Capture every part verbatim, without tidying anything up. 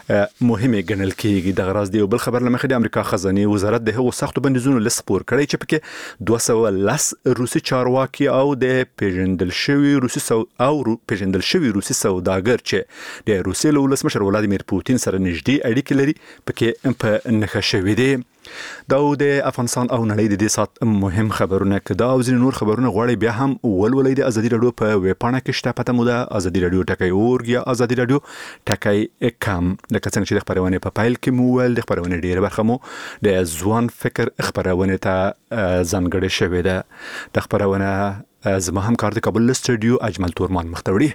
مهمه ګڼل کیږي. د غراض دی بل خبر لمخې د امریکا خزانه وزارت د هغو سختو بندیزونو لسپور کړی چې پکې دوه سوه لس روسي چارواکي او د پیژندل شوی روسي سو او رو پیژندل شوی روسي سوداګر چې د روسیې له ولسمشر ولادیمیر پوتین سره نږدې اړیکې لري پکې په نښه شوی دی. دا د افغانستان او نړۍ د دې سات مهم خبرونه کدا او ځینې نور خبرونه غواړي بیا هم ولولئ د ازادي رادیو په ویب پاڼه کې شته پته مو ده ازادي رادیو ټکی اورګ یا ازادي رادیو ټکی کم. لکه څنګه چې د خبرونه په پایل کې مو ول د خبرونه ډیره برخه مو د ځوان فکر خبرونه ته ځانګړې شوې ده. د خبرونه زما همکار د کابل استودیو اجمل تورمان مختوری.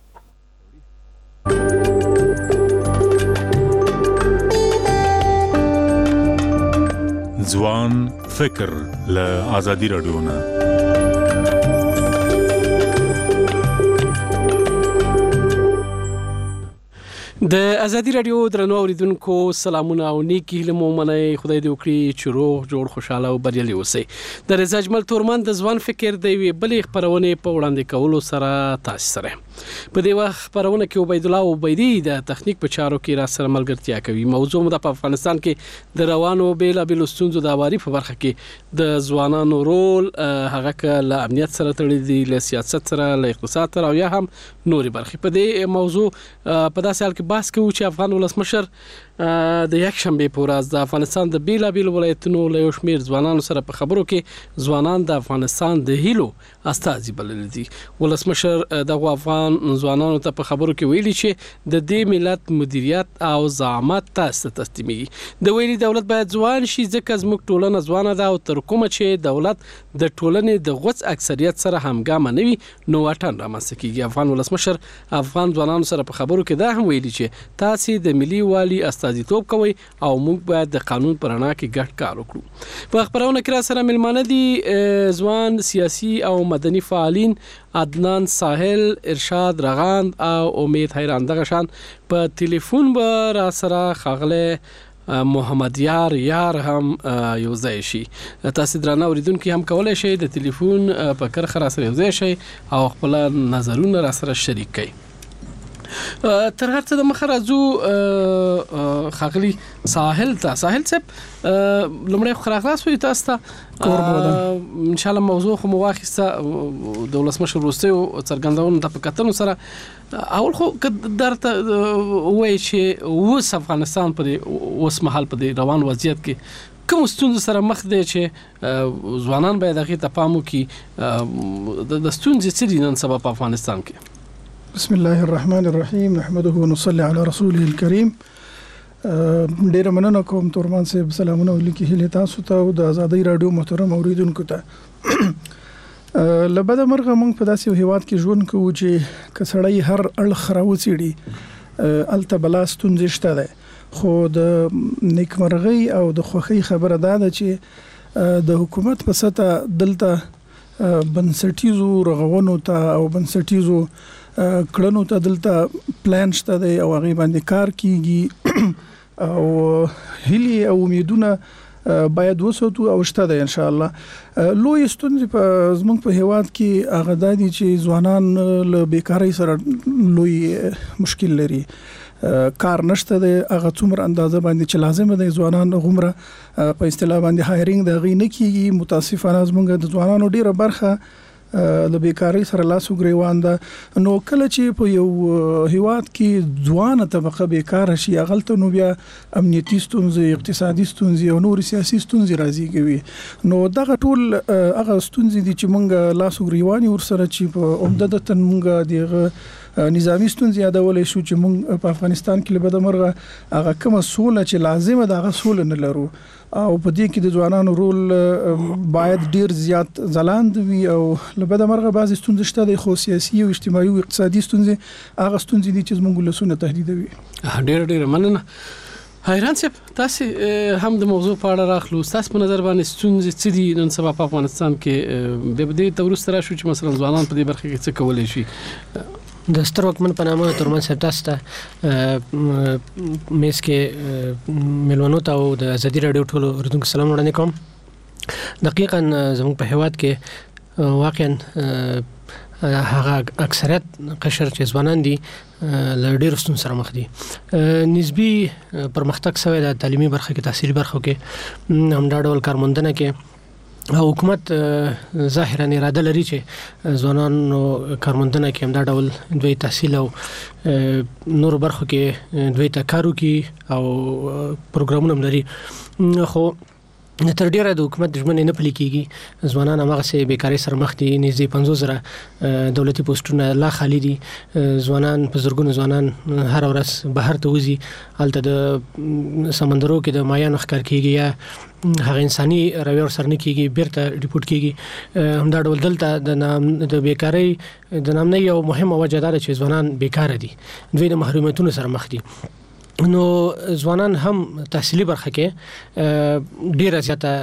ځوان فکر له ازادي رادیو نه. د ازادي رادیو درنو اوریدونکو سلامونه او نیکی هیله مو منئ. خدای دې وکړي چې روغ جوړ خوشاله او بریالي اوسئ. د رضا اجمل تورمان د ځوان فکر د وی بلې خبرونه په وړاندې کولو سره تاسو سره په دې وخت خبرونه کې عبید الله عبیدی د تخنیک په چارو کې را سره ملګرتیا کوي. موضوع مو د افغانستان کې د روانو بیل بیل ستونزو د اواري په برخه کې د ځوانانو رول هغه ک له امنیت سره تړلې دي، له سیاست سره، له اقتصاد سره او یا هم نوري برخې. په دې موضوع په داسې حال کې بحث کوو چې افغان ولسمشر د یک شنبه په ورځ د افغانستان د بیل بیل ولایتونو له یو شمېر ځوانانو سره په خبرو کې ځوانان د افغانستان د هیلو استازي بلل دي. ولسمشر دغه افغان ځوانانو ته په خبرو کې ویلي چې د دې ملت مدیریت او زعامت تاسو تسلیمي. د ویلي دولت باید ځوان شي ځکه زموږ ټولنه ځوانه ده او تر کومه چې دولت د ټولنې د غوڅ اکثریت سره همګام نه وي نو واټن رامنځته کیږي. افغان ولسمشر افغان ځوانانو سره په خبرو کې دا هم ویلي چې تاسو د ملي والي استازیتوب کوي او موږ باید د قانون پر رڼا کې ګډ کار وکړو. په خبرونه کې را سره ملمانه دي ځوان سیاسي او مدني فعالین عدنان ساحل، ارشاد رغاند او امید حیران دغه شان په ټلیفون به را سره خاغله محمد یار یار هم یو ځای شي. تاسو درنه اوریدونکو هم کولای شئ د ټلیفون په کرخه را سره یو ځای شئ او خپل نظرونه را سره شریک کړئ. تر هر څه د مخه راځو خاغلی ساحل ته. ساحل صاحب لمړی خو راغلاس وي تاسو ته ان شاء الله موضوع خو مواخصه د ولسمشر وروستي څرګندونو ته په کتنو سره اول خو درته وایي چې اوس افغانستان په اوس مهال په روان وضعیت کې کوم ستونزې سره مخ دي چې ځوانان باید هغې ته پام وکړي. د ستونزې څه دي نن سبا په افغانستان کې؟ بسم الله الرحمن الرحیم نحمده ونصلي على رسوله الكريم. ډیر مننه کوم تورمان صاحب، سلامونه ولیکي هله تاسو ته او د ازادي رادیو محترم اوریدونکو ته. لبد مرغه موږ په داسې هیواد کې ژوند کوو چې کسړی هر اړخ راوڅېړي الته بلا ستونزې شته ده، خو د نیکمرغۍ او د خوښۍ خبره ده چې د حکومت په سطح دلته بنسټیزو رغونو ته او بنسټیزو کړنو ته دلته پلان شته دی او هغه باندې کار کیږي او هلي او امیدونه باید وساتو او شته دی ان شاء الله. لوی ستونزې په زموږ په هیواد کې هغه دي چې ځوانان له بیکاری سره لوی مشکل لري، کار نشته دی هغه څومره اندازه باندې چې لازم دی ځوانان غومره په اصطلاح باندې هایرینګ د غي نه کیږي. متاسفانه زموږ د ځوانانو ډیره برخه د بیکاری سره لاس وګریوان ده. نو کله چې په یو هیواد کې ځوانه طبقه بیکار شي غلطه نو بیا امنیتي ستونزې، اقتصادي ستونزې او نور سیاسي ستونزې راځي کوي. نو دغه ټول هغه ستونزې دي چې مونږ لاس وګریوان ورسره چې په عمدتاً مونږ دغه نظامی ستونزې یادولې شو چې مونږ په افغانستان کې لبد مرغه هغه کومه سوله چې لازمه ده هغه سوله نه لرو او په دې کې د ځوانانو رول باید ډیر زیات ځلاند وي او لبد مرغه بعضی ستونزې شته د خو سیاسي او اجتماعي او اقتصادي ستونزې هغه ستونزې دي چې زموږ ولسونه تهدیدوي. ډیر ډیر مننه. حیران صاحب، تاسو هم د موضوع په اړه راخلو، تاسو په نظر باندې ستونزې څه دي نن سبا په افغانستان کې؟ به دې تورست راشو چې مثلا ځوانان په دې برخه کې څه کولای شي؟ د ستر حکومت په نامه تورمان صاحب تاسو ته میس کې ملونو ته او د ازادي رادیو ټولو اوریدونکو سلام وړاندې کوم. دقیقاً زموږ په هیواد کې واقعاً هغه اکثریت قشر چې ځوانان دي له ډېر ستونزو سره مخ دي. نسبی پرمختګ شوی د تعلیمي برخه کې تحصیلي برخه کې همدا ډول کارموندنه کې او حکومت ظاهرا اراده لري چې ځوانانو کارموندنه کې همدا ډول دوی تحصیل او نور برخو کې دوی ته کارو کې او پروګرامونه لري. خو تر ډیره د حکومت د ژمنې نه پلي کېږي. ځوانان هماغه سه بیکاري سره مخ دي. نږدې پنځوس زره دولتي پوسټونه لا خالي دي. ځوانان په زرګونو ځوانان هر ورځ بهر ته وځي. هلته د سمندرو کې د مایانو ښکار کېږي یا هغه انساني رویه سره نه کېږي، بیرته ریپورټ کېږي. همدا ډول دلته د نام د بیکارۍ د نامنۍ یو مهمه وجه دا ده چې ځوانان بیکاره دي، دوی د محرومیتونو سره مخ دي. نو ځوانان هم تحصیلي برخه کې ډیره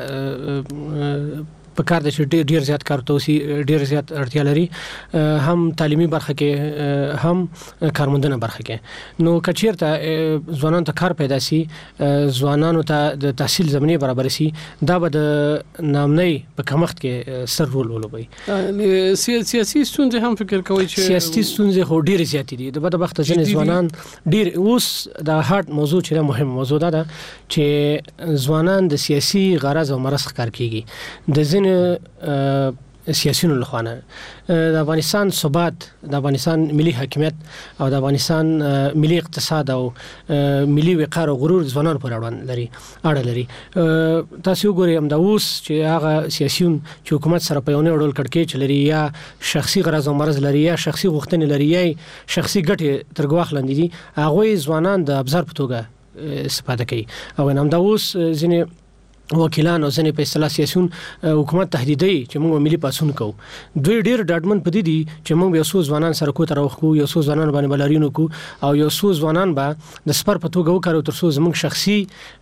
زیاته په کار د چې ډیر زیات کار توسي ډیر زیات اړتیا لري، هم تعلیمي برخه کې هم کارموندنه برخه کې. نو کچیرته ځوانان ته کار پیدا سي، ځوانانو ته د تحصیل زمینه برابر سي، دا به د نامنۍ په کمښت کې سر رول ولوبي. سیاسي ستونزې هم فکر کوي چې سیاسي ستونزې خو ډیر زیات دي. د بده وخت ځنې ځوانان ډیر اوس د هارت موضوع چې مهم موضوع ده چې ځوانان د سیاسي غرض او مرز ښکار کیږي. د ځینې سیاسيونو لخوانه د افغانستان ثبات، د افغانستان ملي حاکمیت او د افغانستان ملي اقتصاد او ملي وقار او غرور ځوانانو پر اړوند لري اړه لري. تاسو وګورئ هم دا اوس چې هغه سیاسيون چې حکومت سره په یو نه ډول کړکېچ لري یا شخصي غرض او مرز لري یا شخصي غوښتنې لري یا شخصي ګټې تر ګواښ لاندې دي، هغه ځوانان د ابزار په توګه استفاده کوي. او هم دا اوس ځینې وکیلان او ځنې په اصطلاح سیاسيون حکومت تهدیدوي چې موږ ملي پاسون کوو. دوی ډیر ډاډمن پدې دي چې موږ یو څو ځوانان سره کوته راوخو، یو څو ځوانان باندې بلارینو کو او یو څو ځوانان به د سپر په توګه وکړو تر څو زموږ شخصي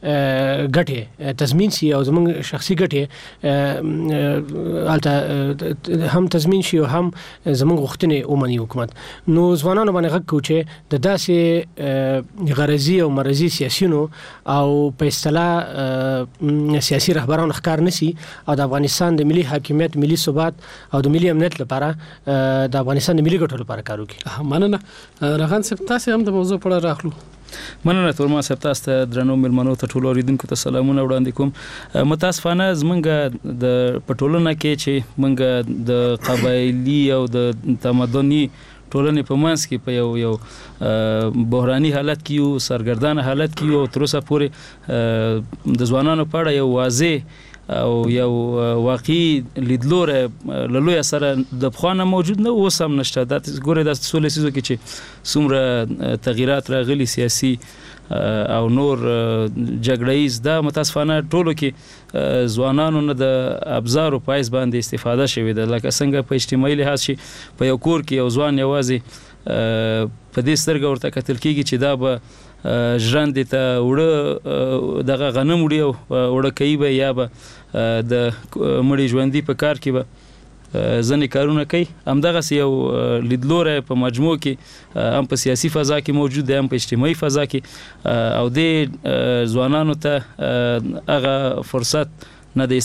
ګټې تضمین شي او زموږ شخصي ګټې البته هم تضمین شي او هم زموږ غوښتنې ومني حکومت. نو ځوانانو باندې غږ کوي چې د داسې غرضي او مرضي سیاسيونو او په اصطلاح سیاسي رهبرانو ښکار نشي او د افغانستان د ملي حاکمیت، ملي ثبات او د ملي امنیت لپاره د افغانستان د ملي ګټو لپاره کار وکړي. مننه. رغان صاحب تاسو هم د موضوع په اړه راغلو. مننه تورما صاحب، تاسو ته درنو ملمنو ته ټول اوریدونکو ته سلامونه وړاندې کوم. متاسفانه زمونږ د پټولونه کې چې مونږ د قبایلی او د تمدني ټولنې په منځ کې په یو یو بحراني حالت کې یو سرګردانه حالت کې یو تر اوسه پورې د ځوانانو په اړه یو واضح او یو واقعي لیدلوری له لوی سره د پخوانه موجود نه، اوس هم نشته. دا ګوره د څو لسیزو کې چې څومره تغییرات راغلي سیاسي او نور جګړهیز، دا متاسفانه ټولو کې ځوانانو نه د ابزارو په حیث باندې استفاده شوې ده. لکه څنګه په اجتماعي لحاظ شي په یو کور کې یو ځوان یوازې په دې سترګه ورته کتل کېږي چې دا به ژرندې ته وړه دغه غنم وړي او وړه کوي به یا به د مړي ژوندي په کار کې به ځنې کارونه کوي. همدغسې یو لیدلوری په مجموع کې هم په سیاسي فضا کې موجود دی، هم په اجتماعي فضا کې، او دې ځوانانو ته هغه فرصت نه د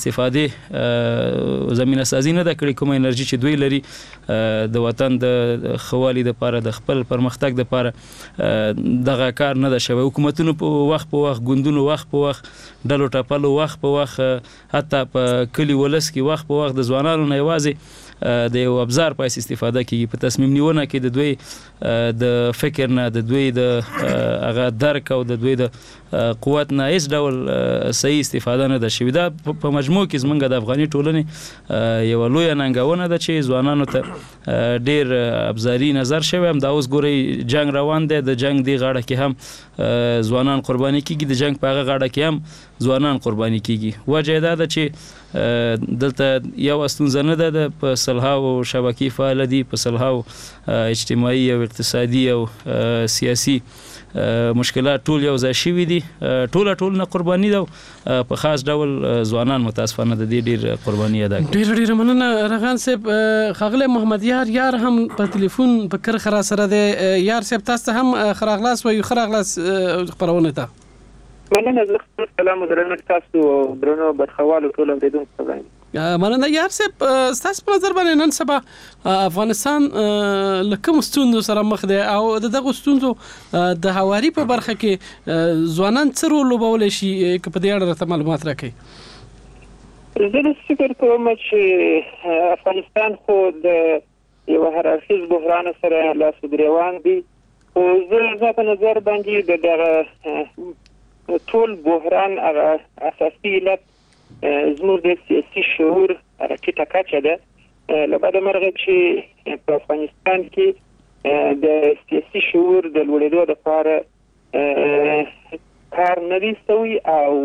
استفادې زمینه سازي نه ده کړې، کومه انرژي چې دوی لري د وطن د خوالي لپاره، د خپل پرمختګ لپاره دغه کار نه ده شوی. حکومتونو په وخت په وخت، ګوندونو وخت په وخت، ډلو ټپلو وخت په وخت، حتی په کلی ولس کې وخت په وخت د ځوانانو نه یوازې د یو ابزار په استفاده کیږي. په تصمیم نیونه کې د دوی د فکر نه، د دوی د هغه درک او د دوی د قوت نه هیڅ ډول صحیح استفاده نه ده شوې. دا په مجموع کې زمونږ د افغاني ټولنې یو لویه ننګونه ده چې ځوانانو ته ډیر ابزاري نظر شوی. هم دا اوس ګورئ جنگ روان دی، د جنگ دی غاړه کې هم ځوانان قرباني کیږي، د جنگ په هغه غاړه کې هم ځوانان قرباني کیږي. وجه دا ده چې دلته یو ستونزه نه ده، په سلهاو شبکې فعال دي، په سلهاو اجتماعي او اقتصادي او سیاسي مشکلات ټول یو ځای شوي دي، ټوله ټولنه قرباني ده، په خاص ډول ځوانان متاسفانه د دې ډیر قرباني ادا کوي. ډیر ډیر مننه رغان صاحب. ښاغلی محمد یار یار هم په ټلیفون په کرخه را سره دی. یار صاحب تاسو ته هم خراغلاس وایو، خراغلاس خپرونه ته مننه. زه سلام درنو تاسو او درنو بدخوالو ټول اوریدونکو ته وایم. مننه یار صاحب ستاسو په نظر باندې نن سبا افغانستان لکه مستوندو سره مخ دی او دغه ستوندو د هواري په برخه کې ځوانان څه رول لوبولی شي که په دې اړه راته معلومات راکړئ. زه فکر کوم چې افغانستان خو د یو هرارخیز بحران سره لاس ګریوان دی او زه په نظر باندې د دغه ټول بحران هغه اساسي علت زموږ د سیاسي شعور راټیټه کچه ده لبعد مرغه چې په افغانستان کې د سیاسي شعور د لوړېدو لپاره کار نه دی شوی او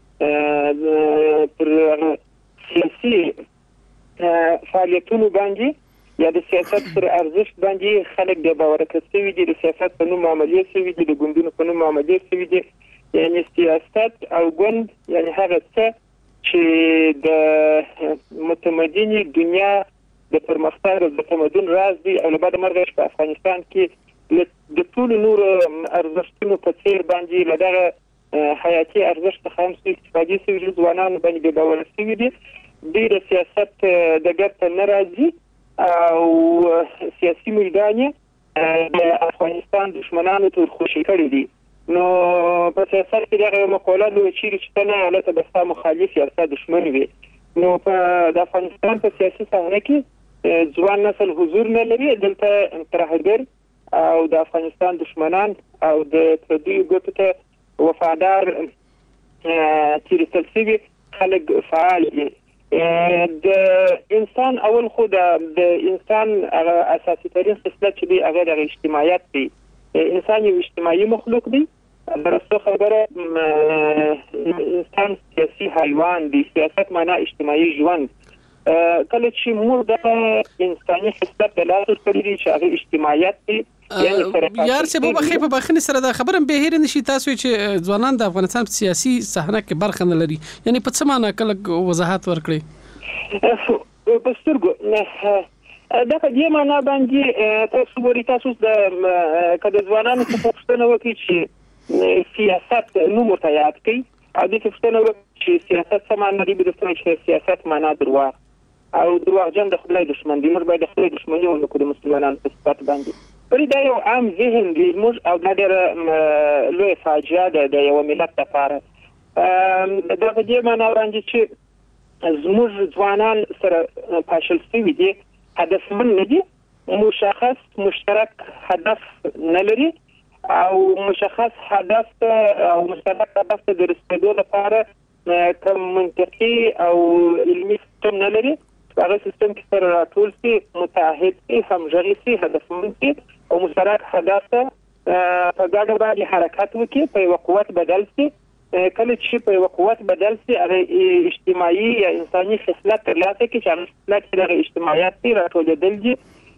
پر سیاسي فعالیتونو باندې یا د سیاست پر ارزښت باندې خلک د باور کړي دي د سیاست په نوم عملیات شوی دي د ګوندونو په نوم عملیات شوی دي یعنی سیاست او ګوند یعنی هغه څه چې د متمدنې دنیا د پرمختګ او د تمدن راز دی او بعد مرغه په افغانستان کې د ټول نور ارزښتونو په څیر باندې لدغه حیاتي ارزښت څخه هم استفاده شوی ځوانان باندې باور شوی دي د سیاست د ګټه ناراضي او سیاسي میدان د افغانستان دشمنانو تر خوشی کړی دي نو په سیاست کې دغه مقوله نو چې چې نه حالت به مخالف یا دشمن وي نو په د افغانستان په سیاسي صحنه کې ځوان نسل حضور نه لري دلته ترهګر او د افغانستان دشمنان او د پردي ګوتو ته وفادار تیرستل شوي خلک فعال دي د انسان اول خو د انسان اساسي تاریخ خصلت چې دی هغه د اجتماعیت دی انسان یو اجتماعي مخلوق دی درسته خبره انسان سیاسي حیوان دی سیاست معنا اجتماعي ژوند کله چې موږ د انساني خصلت د لاسو کړی دی چې هغه اجتماعیت دی یار څه به بخې په بخنه سره دا خبره به هیر نشي تاسو چې ځوانان د افغانستان په سیاسي صحنه کې برخه نه لري یعنی په څه معنی کله وضاحت ورکړي په سترګو دا په دې معنا باندې تاسو ورته تاسو د کده ځوانانو څخه پوښتنه وکړي چې سیاست نو متعهد کوي او د پوښتنه وکړي چې سیاست څه معنی دی د چې سیاست معنا درواغ او درواغجن د خدای دشمن دی موږ باید د خدای دشمنی ونکړو د مسلمانانو په صفات باندې پرې دا یو عام ذهن دی موږ او دا ډېر لوی فاجعه ده د یو ملت لپاره دا په دې معنا باندې چې زموږ ځوانان سره پاشل شوي دي هدفمن نه دي مشخص مشترک هدف نه لري او مشخص هدف او مشترک هدف د رسیدو لپاره کوم منطقي او علمي سیستم نه لري هغه سیستم کې سره راټول شي متعهد شي همغږي شي هدفمن شي او مشترک هدف په ګډه باندې حرکت وکړي په یو قوت بدل شي کله چې په یو قوت بدل شي هغه اجتماعي یا انساني خصلت ترلاسه کړي چې هغه خصلت د اجتماعیت سره راټولېدل دي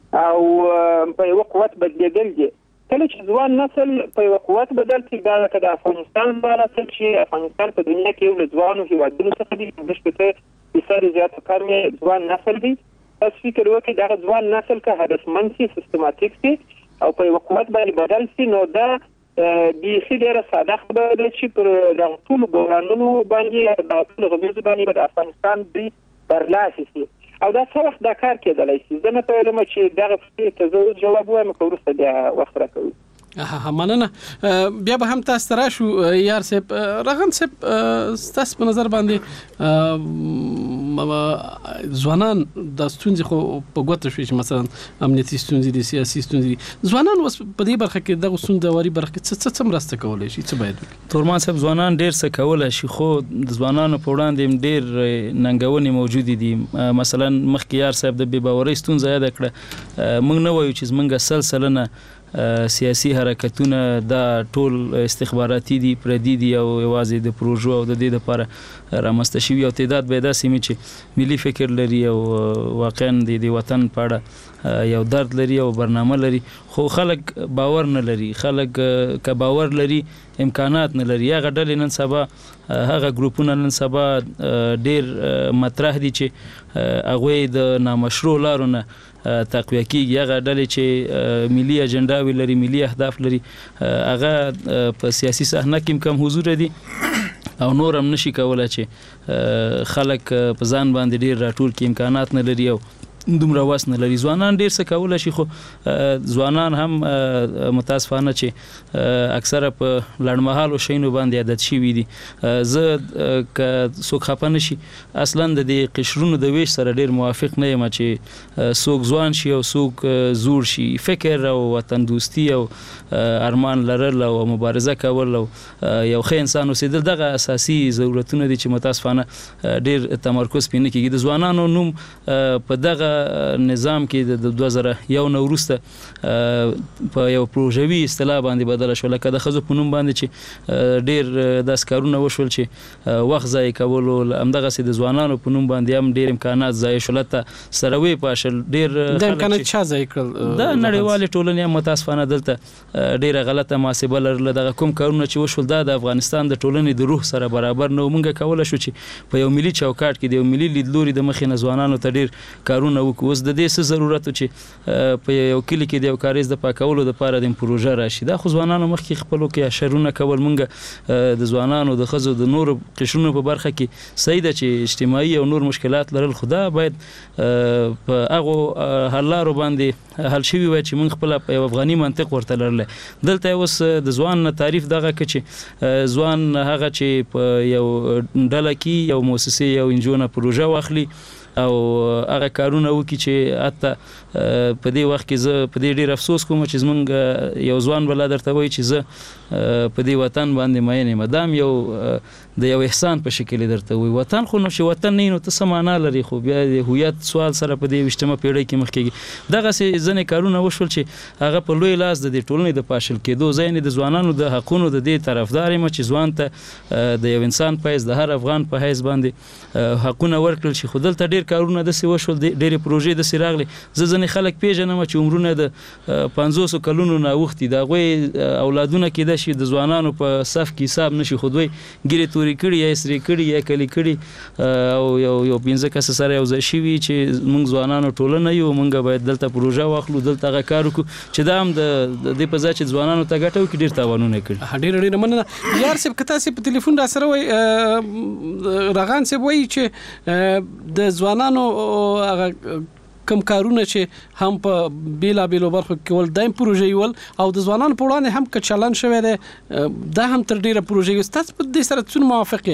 او په یو قوت بدلیدل دي کله چې ځوان نسل په یو قوت بدل شي دا د افغانستان بالا چې افغانستان په دنیا کې یو ځوانو هیوادونو څخه دي د شپته بسر زیات کار مې ځوان نسل دي تاسو فکر وکړئ دا ځوان نسل که هدفمند شي سیستماتیک شي او په یو قوت باندې بدل شي نو دا د خیره ساده خبره ده چې پر د ټول بورانونو باندې د ټول غوښتنې باندې د افغانستان دی برلاسي شي او دا څه وخت دا کار کېدلی شي زه نه پوهیږم چې دغه ته زه جواب وایم که وروسته بیا وخت راکوي ها مننه بیا به هم تاسو راشو یار صاحب رغم صاحب تاسو په نظر باندې ځوانان د ستونزې خو په ګوته شوي چې مثلا امنیتي ستونزې دي سیاسي ستونزې دي ځوانان اوس په دې برخه کې دغه ستونزې واري برخه کې څه څه مرسته کولای شي څه باید وکړي تورمان صاحب ځوانان ډیر څه کولای شي خو د ځوانانو په وړاندې ډیر ننګونې موجود دي مثلا مخکې یار صاحب د بې باورۍ ستونزه یاد کړه موږ نه وایو چې موږ سلسله سیاسي حرکتونه دا ټول استخباراتي دي پردي دي او یوازې د پروژو او د دې لپاره رامنځته شوي او تعداد به داسې مې چې ملي فکر لري او واقعا د وطن په اړه یو درد لري او برنامه لري خو خلک باور نه لري خلک که باور لري امکانات نه لري هغه ډلې نن سبا هغه ګروپونه نن سبا ډیر مطرح دي چې هغه د نامشروع لارو نه تقویه کیږي هغه ډلې چې ملي اجنډا لري ملي اهداف لري هغه په سیاسي صحنه کې کم حضور دي او نور هم نشي کولای چې خلک په ځان باندې ډیر راټول کې امکانات نه لري او دومره واس نه لري. ځوانان ډیر څه کولای شي خو ځوانان هم متاسفانه چې اکثره په لړمحالو شینو باندې عادت شي دي. زه که څوک خپه نشي اصلا د دې قشرونو د ویش سره ډیر موافق نه یم چې څوک ځوان شي او څوک زوړ شي. فکر او وطن دوستی او ارمان لرل او مبارزه کول او یو ښه انسان اوسېدل دغه اساسي ضرورتونه دي چې متاسفانه ډیر تمرکز پینې کېږي. د ځوانانو نوم په دغه نظام کې د دوه زره یو نه وروسته په یو پروژوي اصطلاح باندې بدله شو، لکه د ښځو په نوم باندې چې ډیر داسې کارونه وشول چې وخت ضایع کولو، همدغسې د ځوانانو په نوم باندې هم ډیر امکانات ضایع شول. هلته سره ویې پاشل ډیر د امکانات چا ضایع کړل؟ د نړیوالې ټولنې هم متاسفانه دلته ډیره غلطه محاسبه لرله. دغه کوم کارونه چې وشول دا د افغانستان د ټولنې د روح سره برابر نه و. موږ کولی شو چې په یو ملي چوکاټ کې د یو ملي لیدلوري د مخې نه ځوانانو ته ډیر کارونه وکړو. اوس د دې څه ضرورت چې په یو کلي کې د یو کاریز د پاکولو دپاره د پروژه راشي. دا خو ځوانانو مخکې خپلو کې اشرونه کول. موږ د ځوانانو د ښځو د نورو قشرونو په برخه کې صحیح ده چې اجتماعي او نور مشکلات لرل، خو دا باید په هغو حل لارو باندې حل شوي وای چې موږ خپله په یو افغاني منطق ورته لرلی. دلته اوس د ځوان تعریف دغه که چې ځوان هغه چې په یو ډله کې یو مؤسسې یو انجو نه پروژه واخلي او هغه کارونه وکړي چې حتی په دې وخت کې زه په دې ډېر افسوس کوم چې زمونږ یو ځوان بلا درته وایي چې زه په دې وطن باندې مین یم. دا هم یو د یو احسان په شکل درته وایي. وطن خو نو چې وطن نه وي نو ته څه معنا لري؟ خو بیا د هویت سوال سره په دې ویشتمه پیړۍ کې مخ کېږي. دغسې ځینې کارونه وشول چې هغه په لوی لاس د دې ټولنې د پاشل کېدو ځای نه د ځوانانو د حقونو د دې طرفدار یم چې ځوان ته د یو انسان په حیث د هر افغان په حیث باندې حقونه ورکړل شي. خو دلته ډېر کارونه داسې وشول، ډېرې پروژې داسې راغلې. زه ځینې خلک پېژنم چې عمرونه د پنځوسو کلونو نه اوښتي، د هغوی اولادونه کېدای شي د ځوانانو په صف کې حساب نه شي، خو دوی ګیرې تورې کړي یا سرې کړي یا کلي کړي او یو یو پنځه کسه سره یو ځای شوي چې موږ ځوانانو ټولنه یو، موږ باید دلته پروژه واخلو، دلته هغه کار وکړو چې دا هم د دې په ځای چې ځوانانو ته ګټه وکړي ډېر تاوانونه یې کړي. ډېره ډېره مننه. یار صاحب که تاسې په تلیفون را سره وایي، رغان صاحب وایي چې د ځوانانو هغه کم کارونه چې هم په بیلا بیلو برخو کې ول دایم پروژې ول او د ځوانانو په وړاندې هم که چلن شوی دی دا هم تر ډیره پروژې. تاسو په دې سره څونه موافق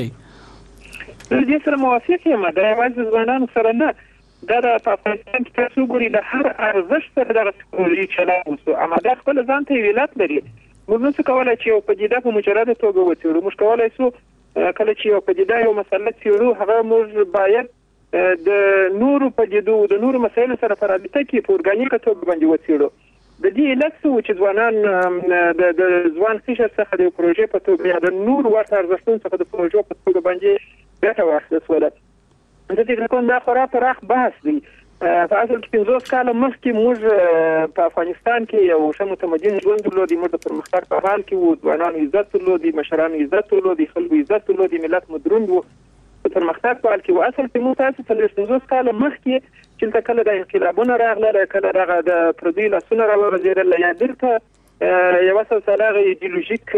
یې؟ دې سره موافق یم. دا یوازې ځوانانو سره نه، دا په افغانستان کې تاسو ګورئ د هر ارزښت سره دغه پروژې چلن وسو، اما دا خپل ځان ته علت لري. موږ نشو کولای چې یو پدیده په مجرد توګه وڅېړو. موږ کولای شو کله چې یو پدیده یو مسله څېړو هغه موږ باید د نورو پدیدو د نورو مسایلو سره په رابطه کې په ارګانیکه توګه باندې وڅېړو. د دې علت څه و چې ځوانان د ځوان قشر څخه د پروژې په توګه یا د نورو ورته ارزښتونو څخه د پروژو په توګه باندې ګټه واخیستله. زه فکر کوم دا خورا پراخ بحث دی. په اصل کې پنځوس کاله مخکې موږ په افغانستان کې یو ښه متمدن ژوند درلودی. موږ د پرمختګ په حال کې وو، ځوانانو عزت درلودی، مشرانو عزت درلودی، خلکو عزت درلودی، ملت مو دروند وو په پرمختګ په حال کې وو. اصل کې موږ تاسو څلوېښت پنځوس کاله مخکې چې کله د انقلابونه راغله، کله دغه د پردیو لاسونه راوغځېدل، یا دلته یوه سلسله ایډیولوژیک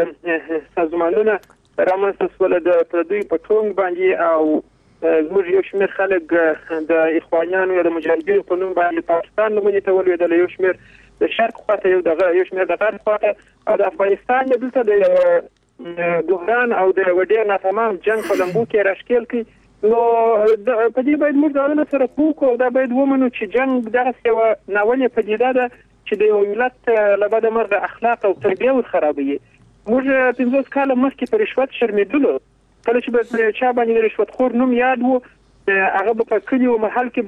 سازمانونه رامنځته شول د پردیو په ټونګ باندې، او زموږ یو شمېر خلک د اخوانیانو یا د مجاهدینو په نوم باندې پاکستان نومونې ته ولوېدل، یو شمېر د شرق خواته، یو دغه یو شمېر د غرب خواته، او د افغانستان دلته د بحران او د ډېر ناتمام جنګ په لمبو کې راښکېل کړي. نو په دې باید موږ ځانونه سره پوه کړو، دا باید ومنو چې جنګ دغسې یوه ناولې پدیده ده چې د یو ملت له بده مرغه اخلاق او تربیه ورخرابوي. موږ پنځوس کاله مخکې په رشوت شرمېدلو، کله چې به چا باندې د رشوتخور نوم یاد و هغه به په کلي و محل کې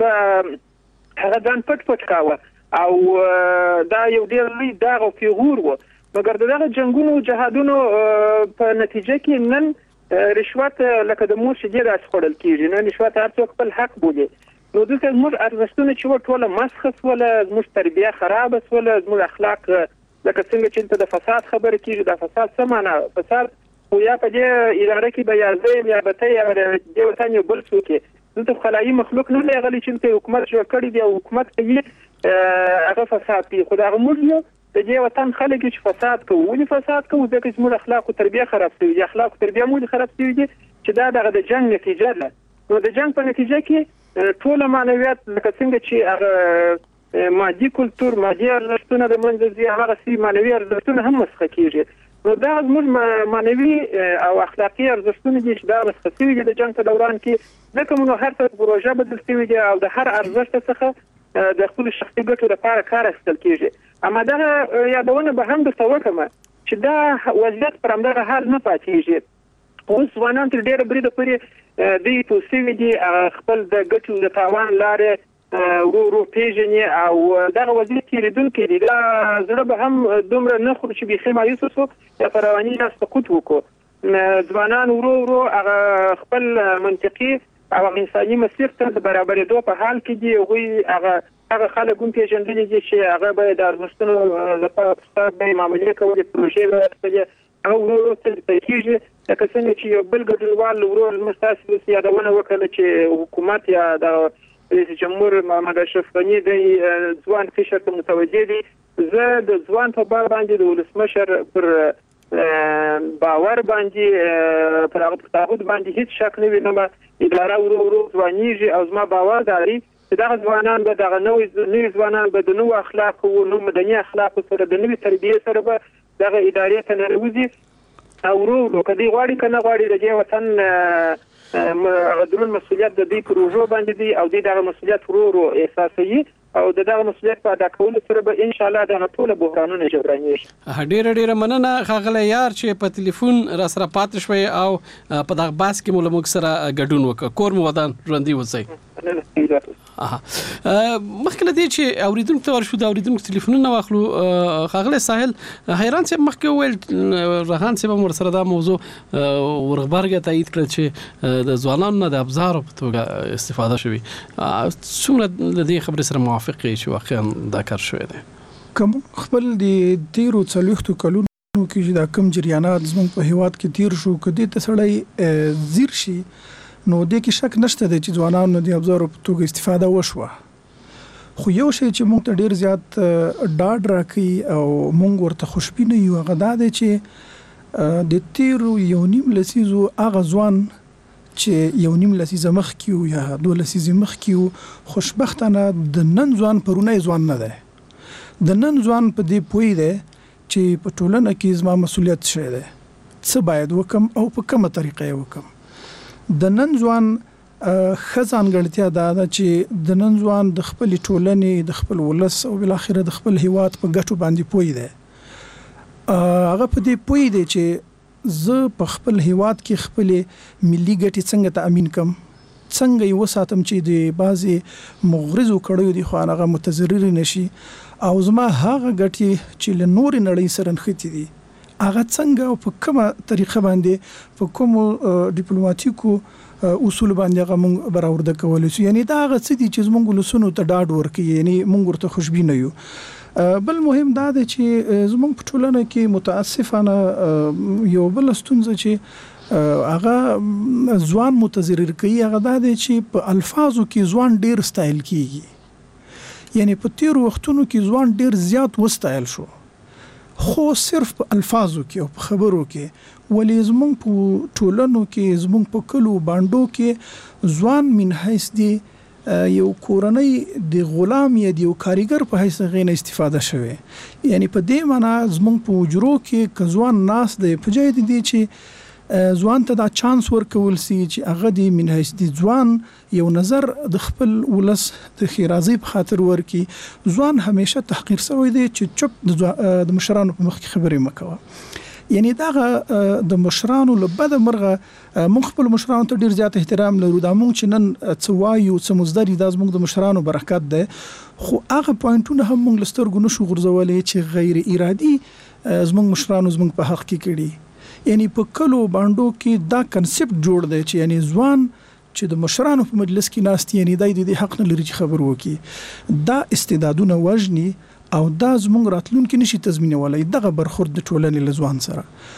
به هغه ځان پټ پټ کاوه، او دا یو ډېر لوی داغ او پیغور و. مګر د دغه جنګونو او جهادونو په نتیجه کې نن رشوت لکه د مور شیدې داسې خوړل کېږي. نن رشوت هر څوک خپل حق بولي. نو دلته زموږ ارزښتونه چې وو ټوله مسخه شوله، زموږ تربیه خرابه شوله، زموږ اخلاق لکه څنګه چې دلته د فساد خبره کېږي. دا فساد څه معنا؟ فساد خو یا په دې اداره کې به یا زه یم یا به ته یا به د دې وطن یو بل څوک یې. دلته خلایي مخلوق نه دی غلی چې دلته حکومت جوړ کړی دی او حکومت کوي هغه فساد کوي. خو د هغه موږ یو د دې وطن خلک چې فساد کوي ولې فساد کوي ځکه چې موږ اخلاق او تربیه خراب شوی دي اخلاق او تربیه موږ خراب شوی دي چې دا دغه د جنگ نتیجه ده نو د جنگ په نتیجه کې ټول معنویات لکه څنګه چې هغه مادي کلتور مادي ارزښتونه د منځ ځي هغه سي معنوي ارزښتونه هم مسخ کیږي نو دا زموږ معنوي او اخلاقي ارزښتونه دي چې دا مسخ شوی دي د جنگ په دوران کې ځکه موږ هر څه پروژه بدل شوی دي او د هر ارزښت څخه د خپل شخصي ګټو لپاره کار اخیستل کیږي اما دا یادونه به هم د توکمه چې دا وضعیت پر همدغه حال نه پاتېږي اوس ځوانان تر ډیره بریده پورې د پوسټوي دي خپل د ګټو د تاوان لارې ورو ورو پیژني او دغه وضعیت کې لیدونکي دي دا زړه به هم دومره نه خوري چې بيخي مایوس وو یا فراواني لاس سقوط وکړو ځوانان ورو ورو هغه خپل منطقي او انساني مسیر ته د برابرېدو په حال کې دي او هغه هغه خلک هم پیژندل دي چې هغه به د ارزښتونو لپاره ستاسو د معاملې کولې پروژې به او ورو ته کېږي لکه څنګه چې یو بل ګډونوال ورو مستاسو یادونه وکړه چې حکومت یا د رئیس جمهور محمد اشرف غنی د ځوان فشار ته متوجه دي زه د ځوان په باب باندې د ولسمشر پر باور باندې پر هغه تعهد باندې هیڅ شک نه وینم اداره ورو ورو ځوانیږي او زما باور دی چې دغه ځوانان به دغه نوې نوې ځوانان به د نوو اخلاق او نوو مدني اخلاق سره د نوې تربیه سره به دغه ادارې ته ننوځي او ورو ورو کدی غواړي کنه غواړي د دې وطن غدرون مسؤلیت د دې پروژو باندې دی او دغه مسؤلیت ورو ورو احساسي او دغه مسؤلیت په ادا کولو سره به ان شاء الله د ټول بحرانونو جبراني شي ډېر ډېر مننه خاغله یار چې په ټلیفون را سره پاتې شوي او په دغه باس کې مو موږ سره ګډون وکړ کور مو ودان ژوندۍ وځي اها مخکله دې چې اوریدونکو ته ورشو د اوریدونکو ټلیفونونه واخلو خاغله ساحل حیران چې مخکې ویل رهان چې به سره دا موضوع ورغبرګه تایید کړ چې د ځوانانو نه د ابزار په توګه استفاده شوی څومره د دې خبرې سره موافق یې چې واقعا دا کار شوی دی کوم خپل د تیرو څلوختو کلونو کې دا کم جریانات زموږ په هیواد کې تیر شو کدي ته سړی زیر شي نو د کې شک نشته چې ځوانانو د ابزار په توګه استفاده وشوه خو یو شی چې موږ ته ډیر زیات ډاډ راکړي او موږ ورته خوشبینه یو غدا دی چې د تیرو یو نیم لسیزو هغه ځوان چې یو نیم لسیزه مخ کیو یا دوه لسیزه مخ کیو خوشبختانه د نن ځوان پرونه ځوان نه ده د نن ځوان په دې پوي ده چې په ټولنه کې زما مسؤلیت شې ده څه باید وکم او په کومه طریقه وکم د نن ځوان خزان غړتیا دا چې د نن ځوان د خپل ټولنې د خپل ولس او بل اخره د خپل هیواد په ګټو باندې پوي ده هغه په دې پوي ده چې زه په خپل هیواد کې خپل ملي ګټې څنګه تأمین کم څنګه یو ساتم چې د بازي مغرضو کړیو دي خو هغه متضرر نشي او زما هغه ګټې چې له نور نړۍ سره نښتي دي هغه څنګه او په کومه طریقه باندې په کوم ډیپلوماټیکو اصول باندې هغه مونږ برابر کولای شو یعنی دا هغه څه دي چې مونږ لسونو ته ډاډ ورکړي یعنی مونږ ورته خوشبینه یو بل مهم دا دی چې زموږ په ټولنه کې متاسفانه یو بل ستونزه چې هغه ځوان متضرر کوي هغه دا دی چې په الفاظو کې ځوان ډیر سټایل کیږي یعنی په تیر وختونو کې ځوان ډیر زیات وستایل شو خو صرف په الفاظو کې او په خبرو کې ولې زموږ په ټولنو کې زموږ په کلو باندې کې ځوان من حیث دی یو کورنۍ د غلام یا د یو کاریګر په حیث غینه استفاده شوه یعنی په دې معنی زموږ په وجرو کې کزوان ناس د پجای دي چې ځوان ته دا چانس ورکول سي چې هغه د من حیث د ځوان یو نظر د خپل ولس د خیرازي په خاطر ورکی ځوان همیشه تحقیر شوی دی چې چپ د مشرانو په مخ کې خبرې مکوه یعنی دا د مشرانو لبد مرغه مونږ خپل مشرانو ته ډیر زیات احترام لرو دا مونږ چې نن څوایو څمزدري د زموږ د مشرانو برکت ده خو هغه پوینټونه هم مونږ لسترګو نشو غورځولې چې غیر ارادي زموږ مشرانو زموږ په حق کې کړي یعنی په کلو باندې کې دا کنسپټ جوړ دی چې یعنی ځوان چې د مشرانو په مجلس کې ناست یعنی دای د حق نه لري چې خبر وکي دا استعدادونه وژني او دا زموږ راتلونکي نشي تضمینولای دغه برخورد د ټولنې لزوان سره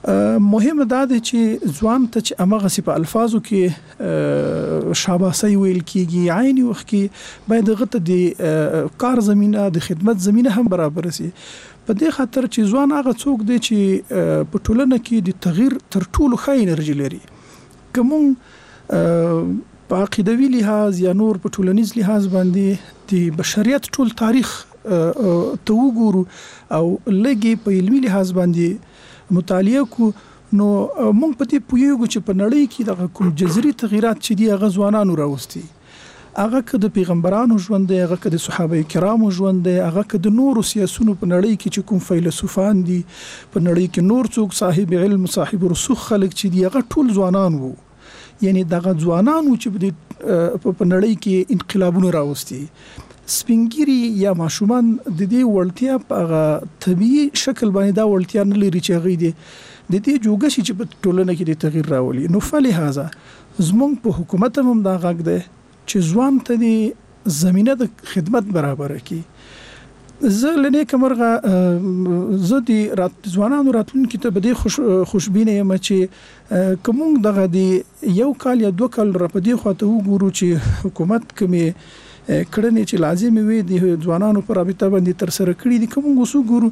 مهمه دا ده چې ځوان ته چې امغه سی په الفاظو کې شاباسي ویل کیږي عیني وخت کې باید غته د کار زمينه د خدمت زمينه هم برابر سي په دې خاطر چې ځوان هغه څوک دی چې په ټولنه کې د تغییر تر ټولو ښه انرژي لري کوم په عقیدوي لحاظ یا نور په ټولنیز لحاظ باندې د بشریت ټول تاریخ ته وګورو او لګي په علمي لحاظ باندې مطالعه کو نو مونږ په دې پوهیږو چې په نړۍ کې د کوم جذري تغیرات چې دی هغه ځوانانو راوستي هغه که د پیغمبرانو ژوند دی هغه که د صحابه کرامو ژوند دی هغه که د نورو سیاسونو په نړۍ کې چې کوم فیلسوفان دي په نړۍ کې نور څوک صاحب علم صاحب رسوخ خلک چې دی هغه ټول ځوانان وو یعنی دغه ځوانانو چې په نړۍ کې انقلابونه راوستي سپینګيري یا ماشومان د دې ورلتیا په طبيعي شکل باندې دا ورلتیا نه لري چې غي دي د دې جوګشي چې په ټولنه کې د تغییر راولي نو فلهذا زمونږ په حکومت هم دا غږ ده چې ځوان ته د زمينه د خدمت برابر کړي زه لنه کومرغه زه د رات ځوانانو راتلونکو ته بده خوش خوشبینه یم چې کوم دغه دی یو کال یا دوه کال را پدې خواته وګورو چې حکومت کومه کړنې چې لازمي وي د ځوانانو پر رابطه باندې تر سره کړی دي کوم وسو ګورو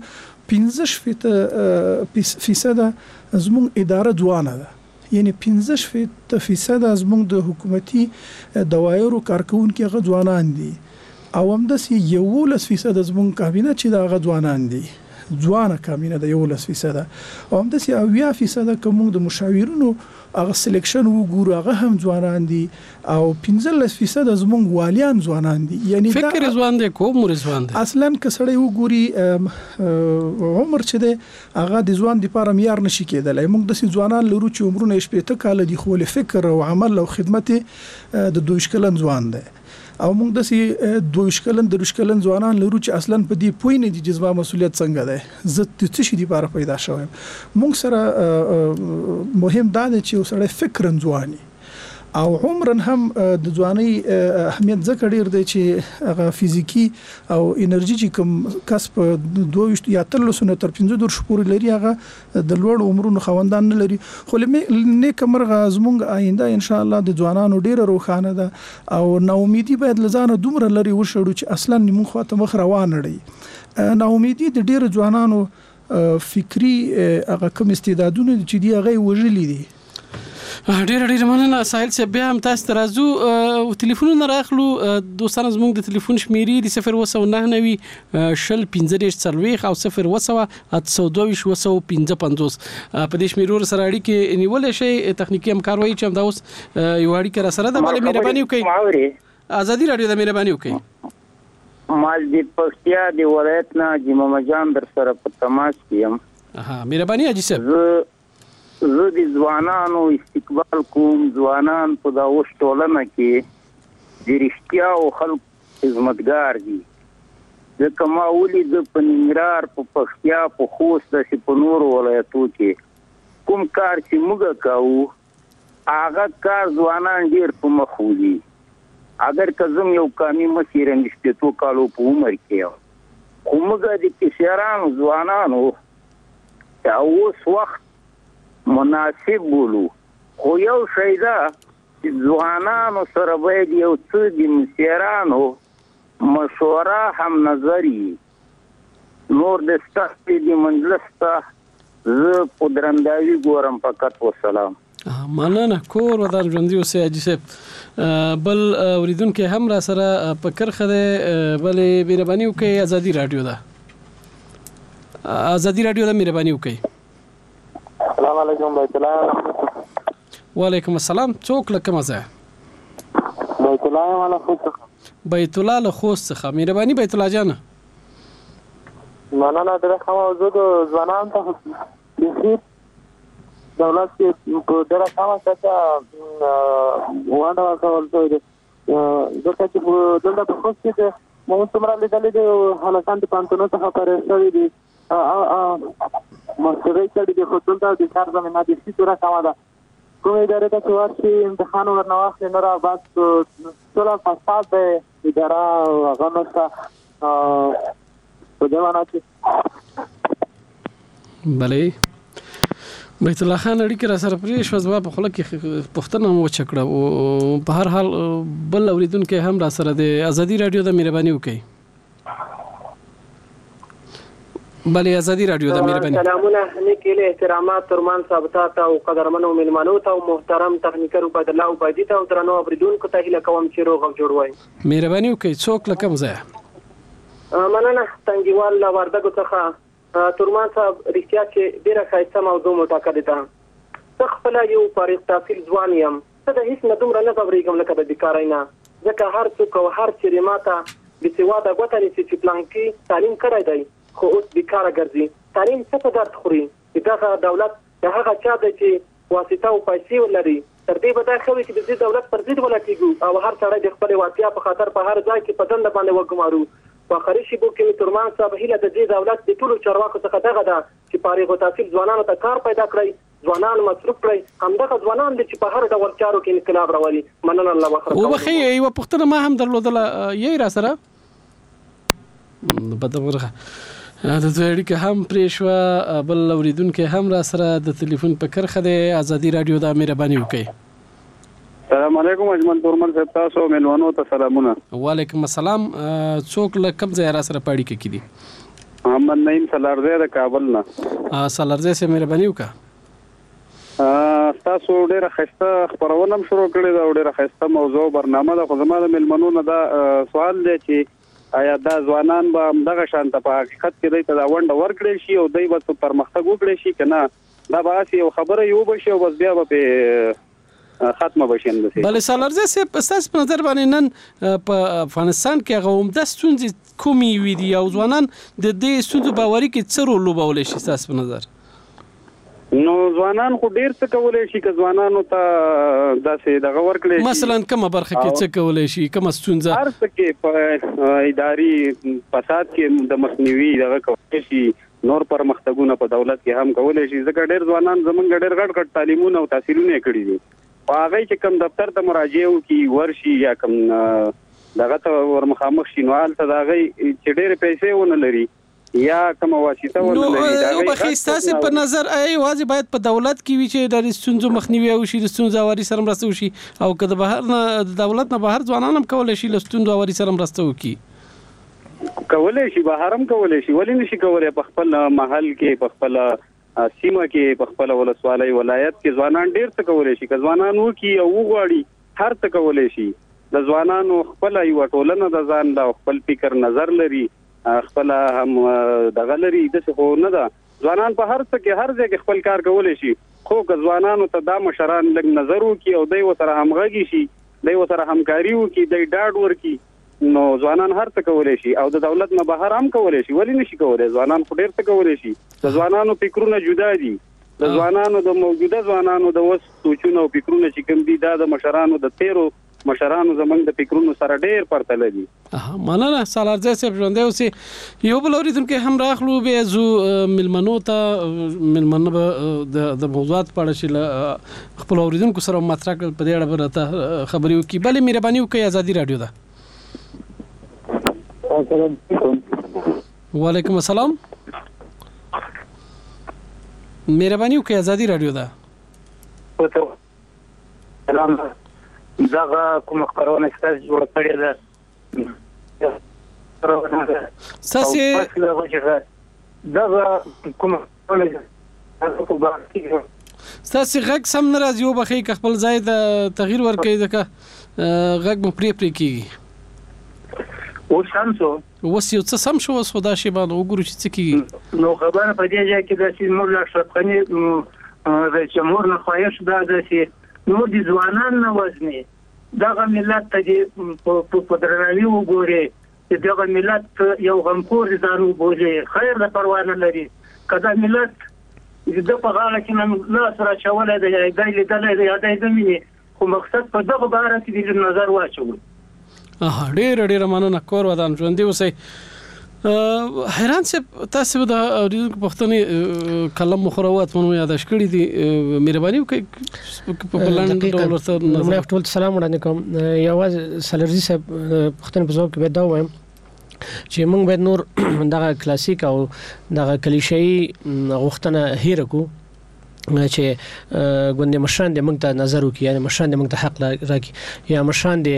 پنځه فیصد زموږ اداره ځوانه ده یعنی پنځه فیصد زموږ د حکومتي دوایرو کارکونکو هغه ځوانان دي او هم د یولس فیصد زموږ کابینه چې دا هغه ځوانان دي ځوانه کابینه د یولس فیصد او هم د اویا فیصد کوم د مشاورینو هغه سلیکشن وګورو هغه هم ځوانان دي او پنځلس فیصد زموږ والیان ځوانان دي یعنی فکر ځوان دي کوم عمر ځوان دي اصلا کسړی وګوري عمر چې دی هغه د ځوان د لپاره معیار نشي کېدلی موږ د ځوانان لرو چې عمرونه شپږ کال دي خو له فکر او عمل او خدمت د دوه کلن ځوان دی او موږ د سي دوه کلن د دوه کلن ځوانان لرو چې اصلا په دې پوی نه دي جذبه مسولیت څنګه ده زه د څه شي لپاره پیدا شوم موږ سره مهم دا دی چې سره فکر ځواني او عمرن هم د ځواني اهمیت ذکر ډیر دی چې هغه فزیکی او انرژي چې کوم کسب دوه یا تلسونه تر پنځه دور شپور لري هغه د لوړ عمرونو خوندان نه لري خو نه کمرغه زمونږ آینده ان شاء الله د ځوانانو ډیره روښانه ده او نو امیدي باید لزانه دومره لري وشړو چې اصلا موږ خواته مخ روان نړي نو امیدي د ډیره ځوانانو فکری هغه کوم استعدادونه چې دی هغه وژلې دي ډیر ډیر مننه ساحل صاحب بیا هم تاسو ترازو او ټلیفونونه راخلو دوستانو زموږ د ټلیفون شمیرې د صفر وسو نه نوي شل پنځه څلويخ او صفر وسو اته دوه وسو پنځه پنځوس په دې شمیرو سره اړیکې نیولې شي تخنیکی همکار وایي چې دا اوس یو اړیکه را سره د بل مهرباني وکړي ازادي رادیو د مهرباني وکړي مال دی پښتیا دی ولایت نه جمعه جان در سره په تماس کیم ها مهرباني اجي صاحب زه د ځوانانو استقبال کوم ځوانان په دا اوس ټولنه کې د رښتیا او خلک خدمتګار دي ځکه ما ولید په ننګرهار په پښتیا په خوست د په نورو ولایتو کې کوم کار چې موږ کوو هغه کار ځوانان ډیر په مخ وړي اگر کزم یو کامي مسیر نشته کالو په عمر کې خو موږ د کشرانو ځوانانو دا اوس وخت مناسب بولو خو یو شایده چې ځوانانو سره باید یو څه د مسیرانو مشوره هم نظری نور د ستاسو د مجلس ته زه په درنداوي ګورم فقط والسلام مننه کور ودان ژوندۍ اوسئ اجي صاحب بل اوریدونکو هم را سره په کرخه ده بلې مهرباني وکړئ ازادي رادیو ده ازادي رادیو ده مهرباني وکړئ السلام علیکم بیت الله وعلیکم السلام څوک لکه مزه بیت الله والا خوست بیت الله له خوست څخه مهرباني بیت الله جان مننه درخه موضوع د ځوانان ته د دولت کې په دغه کار څخه وانه ورکول شوی دی دغه چې په دغه په خوست کې موږ څومره لیدلې دي هلکان د پانتونو څخه پرې شوي دي مستری کړي د خپل د کار زمينه د سیټورا کاوه ده کوم ادارې ته چې ورشي امتحان ورنواخلي نو را بس ټول فساد د اداره غنوسه په دې معنی چې بلې بیت الله خان اړیکې را سره پرې شو ځواب خو لکه پښتنه مو چکړه او په هر حال بل اوریدونکو هم را سره د ازادي رادیو د مهرباني وکي بله ازادي رادیو د مهرباني سلامونه نیکله احترامات ترمان ثابتات او قدرمنو ملمنو ته او محترم تخنیکر په الله او پدې ته او درنو اوریدونکو ته هیله کوم چې روغ او جوړ وای مهرباني وکي څوک لکه مزه مننه تنګیوال لا وردګو څخه ترمان صاحب رښتیا چې ډیره ښایسته موضوع مو ټاکلې ده زه خپله یو فارغ التحصیل ځوان یم زه د هېڅ نه دومره نه غبرېږم لکه د بیکارۍ نه ځکه هر څوک او هر چیرې ماته بېسواده ګوته نیسي چې پلانکي تعلیم کړی دی خو اوس بیکاره ګرځي تعلیم څه په درد خوري چې دغه دولت د هغه چا دی چې واسطه او پیسې ولري تر دې به دا ښه وي چې د دې دولت پر ضد ولټېږو او هر سړی د خپلې وړتیا په خاطر په هر ځای کې په دنده باندې وګمارو په آخري شیبو کې ترمان صاحب هیله د دې دولت د ټولو چارواکو څخه دغه ده چې فارغ التحصیل ځوانانو ته کار پیدا کړئ ځوانان مصروف کړئ همدغه ځوانان دي چې په هر ډول چارو کې انقلاب راولي مننه الله وخره وبخي یوه پوښتنه ما هم درلودله یې را سره بدمرغه د دوی اړیکه هم پرې شوه بل اوریدونکی هم را سره د تلیفون په کرښه دی ازادي رادیو د مهرباني وکړئ السلام علیکم اجمل تورمن صاحب تاسو ملوانو ته سلامونه وعلیکم السلام څوک له کوم ځای را سره پاړی کې کړي محمد نعیم سالارزه د کابل نه سالارزه سه مهرباني وکړه تاسو ډیره خسته خبرونه شروع کړې دا ډیره خسته موضوع برنامه ده خو زما د ملمنو نه دا سوال دی چې آیا دا ځوانان به دغه شانته په حقیقت کې دوی ته دا ونډه ورکړي شي او دوی به پرمختګ وکړي شي کنه دا به اسی یو خبره یو بشي او بس بیا به ختمه بشي اندسي بل سالارزه سه پستاس په نظر باندې نن په افغانستان کې هغه هم د ستونزې کومي وی دي او ځوانان د دې ستونزو باوري کې څه رول لوبولی شي تاسو په نظر نو ځوانان خو ډیر څه کولای شي که ځوانانو ته داسې دغه ورکړي مثلا کومه برخه کې څه کولای شي کومه ستونزه هر څه کې په اداري فساد کې د مخنیوي دغه کولای شي نور پرمختګونه په دولت کې هم کولای شي ځکه ډیر ځوانان زمونږ ډیر غټ غټ تعلیمونه او تحصیلونه کړي دي په هغه چې کوم دفتر ته مراجعه وکي ورشي یا کوم دغه ته ورمخامخ شي نو هلته د هغې چې ډېرې پیسې ونه لري یا کومه واسطه ونه لري نو بخي ستاسې په نظر یوازې باید په دولت کې وي چې د ستونزو مخنیوي وشي د ستونزو هواري سره مرسته وشي او که د بهر نه د دولت نه بهر ځوانان هم کولی شي له ستونزو هواري سره مرسته وکړي کولی شي بهر هم کولی شي ولې نشي کولی په خپل محل کې په خپل سیمه کې په خپل ولسوالۍ ولایت کې ځوانان ډیر څه کولی شي که ځوانان وکړي او وغواړي هر څه کولی شي د ځوانانو خپله یوه ټولنه د ځان د خپل فکر نظر لري خپله هم دغه لري داسې خو نه ده ځوانان په هر څه کې هر ځای کې خپل کار کولی شي خو که ځوانانو ته دا مشران لږ نظر وکړي او دی ورسره همغږي شي دی ورسره همکاري وکړي دی ډاډ ورکړي نو ځوانان هر څه کولی شي او د دولت نه بهر هم کولی شي ولې نشي کولی ځوانان خو ډېر څه کولی شي د ځوانانو فکرونه جدا دي د ځوانانو د موجوده ځوانانو د اوس سوچونه او فکرونه چې کوم دي دا د مشرانو د تیرو مشرانو زمونږ د فکرونو سره ډېر پرتله دي مننه سالارزه صاحب ژوندی اوسې یو بل اورېدونکی هم راغلو بیا زو ملمنو ته ملمنه به د موضوعات په اړه چې له خپلو اورېدونکو سره مطرح کړل په دې اړه به راته خبرې وکړي بلې مهرباني وکړئ ازادي راډیو ده وعلیکم السلام مهرباني وکړئ ازادي راډیو ده سلام دغه کوم خبرونه ستاسو جوړ کړی ده ستاسو دغه کوم ستاسو غږ سم نه راځي وبخئ که خپل ځای د تغییر ورکړئ ځکه غږ مو پرې پرې کېږي اوس هم شو اوس یو څه سم شو اوس خو دا شی باندې وګورو چې څه کېږي نو خبره په دې ځای کې ده چې موږ له اشرف غني د جمهور نه خواهش دا ده چې نور د ځوانان نه وزني دغه ملت ته په درناوي وګوري چې دغه ملت یو غمخور ځان وبولي خیر د پروا نه لري که دا ملت د په غاړه کې نن لاس راچولی دی یا دی لیدلی دی یا دی نه ویني خو مقصد په دغه باره کې د نظر واچوي ډېره ډېره مننه کور ودان ژوندي اوسئ حیران صاحب تاسو د اورېدونکو پوښتنې کلم مخروات مو یاداش کړي دي مهرباني وکړئ په بلند ډول ورته نظر ټول سلام وړاندې کوم یوازې سالرزي صاحب پوښتنې په ځواب کې باید دا ووایم چې موږ باید نور دغه کلاسیک او دغه کلیشه‌ایي غوښتنه هېره کړو چې ګوندې مشران د موږ ته نظر وکړي یعنی مشران د موږ ته حق راکړي یا مشران د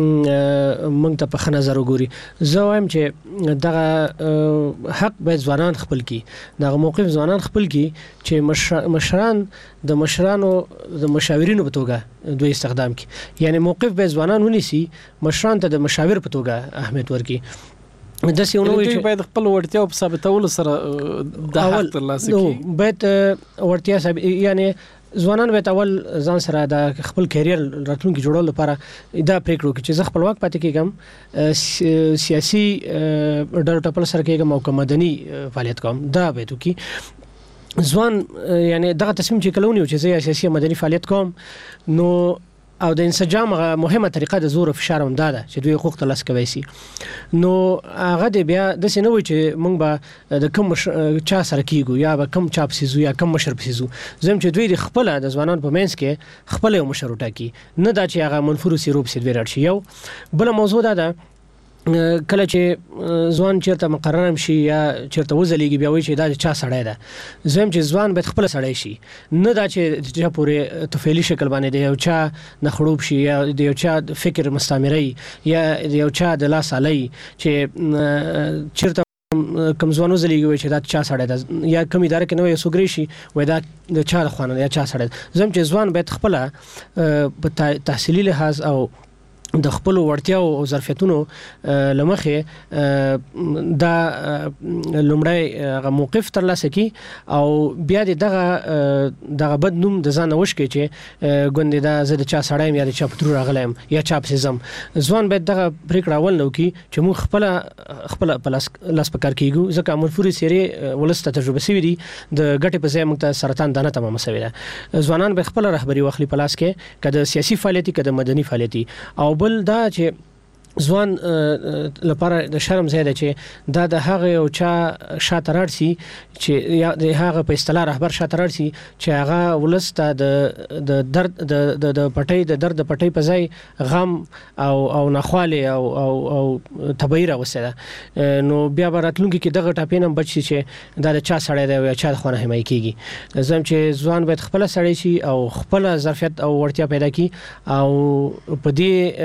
موږ ته په ښه نظر وګوري. زه وایم چې دغه حق باید ځوانان خپل کړي، دغه موقف ځوانان خپل کړي چې مشران د مشرانو د مشاورینو په توګه دوی استخدام کړي، یعنی موقف باید ځوانان ونیسي، مشران ته د مشاور په توګه اهمیت ورکړي. د سیونوي چې باید خپل وړتیا په ثابتولو سره د حق ترلاسه کړي، باید وړتیا ثابت یعنی ځوانان باید اول ځان سره د خپل کیریر راتلونکي جوړولو لپاره دا پریکړه وکړي چې زه خپلواک پاتې کېږم، سیاسي ډلو ټپل سره کېږم او مدني فعالیت کوم، دا باید وکړي. ځوان یعنی دغه تصمیم چې کله ونیو چې زه سیاسي مدني فعالیت کوم، نو او د انسجام مهمه طریقه د زور او فشار هم دا ده چې دوی حقوق ترلاسه کوي سي، نو هغه د بیا د سينو چې موږ به د کوم چا سره کیږو یا به کوم چا پسیزو یا کوم مشر پسیزو، زم چې دوی د خپل د ځوانان په منځ کې خپل یو مشر وټاکي، نه دا چې هغه منفور سي روپ سي دوی راځي. یو بل موضوع دا ده کله چې ځوان چیرته مقرر شي یا چیرته وزلیږي بیا وایي چې دا چا سړی ده، زم چې ځوان باید خپل سړی شي، نه دا چې چې پورې طفیلی شکل باندې دی یو چا نه خړوب شي یا د یو چا فکر مستعمري یا د یو چا د لاس علي چې چیرته کم ځوانو زلیږي وایي چې دا چا سړی ده یا کوم اداره کې نو یو سګری شي وایي دا د چا خوانه یا چا سړی ده. زم چې ځوان باید خپل په تحصیلي لحاظ او د خپل وړتیا او ظرفیتونو لمخه دا لومړی غو موقف ترلاسه کی او بیا دغه دغه بد نوم د ځان وشکي چې ګوندې دا زه د چا سړایم یا د چا پترو راغلم یا چا پسزم. ځوان باید دغه پریکړه ول نو کی چې موږ خپل خپل پلاس لاس پکار کیږو، ځکه منفوري سری ولسته تجربه سوي دي د ګټې په ځای موږ ته سرطان دانه تمامه سوي ده. ځوانان به خپل رهبری واخلي پلاس کې کده سیاسي فعالیتي کده مدني فعالیتي، او بل دا چې ځوان لپاره د شرم زیاده چې دا د هغه او چا شاته راځي چې یا د هغه په اصطلاح رهبر شاته راځي چې هغه ولسته د د درد د د پټۍ د درد پټۍ په ځای غم او او نخواله او او او تبعیره وسره، نو بیا براتلونکي کې دغه ټاپینم بچي چې دا د چا سړی دی یا چا خونه حمایت کیږي. زم چې ځوان باید خپل سړی شي او خپل ظرفیت او وړتیا پیدا کړي او په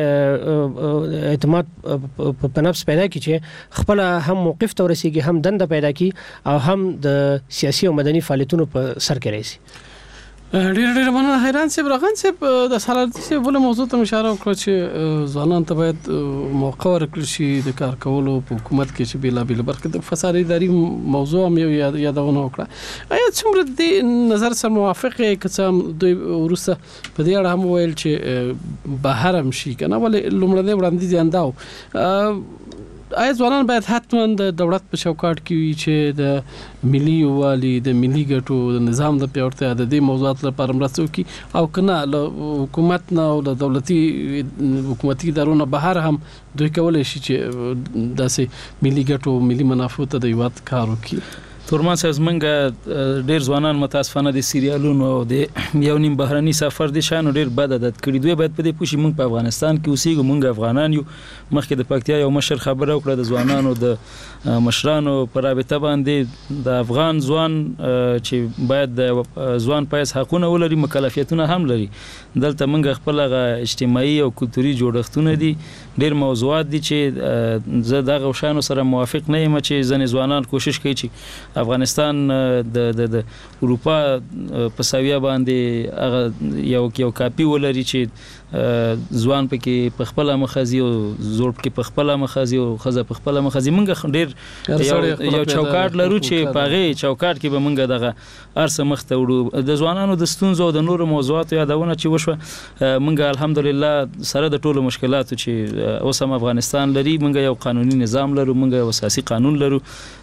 دې اعتماد په نفس پیدا کی چې خپل هم موقف ته ورسیږي، هم دنده پیدا کی او هم د سیاسي او مدني فعالیتونو په سر کې راځي. ډیر ډیر مننه حیران صاحب. راغان صاحب د سالارتي صاحب ول موضوع ته اشاره وکړه چې ځوانان ته باید موقع ورکړل شي د کار کولو په حکومت کې چې بلا بلا برخه د فساد اداري موضوع هم یادونه وکړه. آیا څومره د نظر سره موافقه کڅم دوی ورسته په دې اړه هم ویل چې بهر هم شي کنه ولې لومړنۍ وړاندې ځان داو آیا ځوانان باید حتما د دولت په چوکاټ کې وي چې د ملي یووالي د ملي ګټو د نظام د پیاوړتیا د دې موضوعات لپاره مرسته وکړي او کنه له حکومت نه او د دولتي حکومتي ادارو نه بهر هم دوی کولای شي چې داسې ملي ګټو ملي منافعو ته د یوات کار وکړي؟ تورمان صاحب منګه ډیر ځوانان متاسفانه د سیریالونو او د یو نیم بهرني سفر د شانو ډیر بد عادت کړی دوی باید په دې پوښي موږ په افغانستان کې اوسېږو، موږ افغانان یو. مخکې د پکتیا یو مشر خبره وکړه د ځوانانو د مشرانو پر رابطه باندې د افغان ځوان چې باید د ځوان پایس حقونه ولري مکلفیتونه هم لري. دلته موږ خپل اجتماعي او کلتوري جوړښتونه دي ډیر موضوعات دي چې زه دغه شانو سره موافق نه یم چې ځنې ځوانان کوشش کوي چې افغانستان د د د اروپا په ساویه باندې هغه یو یو کاپی ولري چې ځوان پکې په خپل مخازي او زور پکې په خپل مخازي او خزه په خپل مخازي موږ ډیر یو چوکاټ لرو چې پاغه چوکاټ کې به موږ دغه ارسه مخته وړو. د ځوانانو د ستونزو او د نورو موضوعاتو یادونه چې وشوه موږ الحمدلله سره د ټولو مشکلاتو چې اوس هم افغانستان لري موږ یو قانوني نظام لرو، موږ یو اساسي قانون لرو.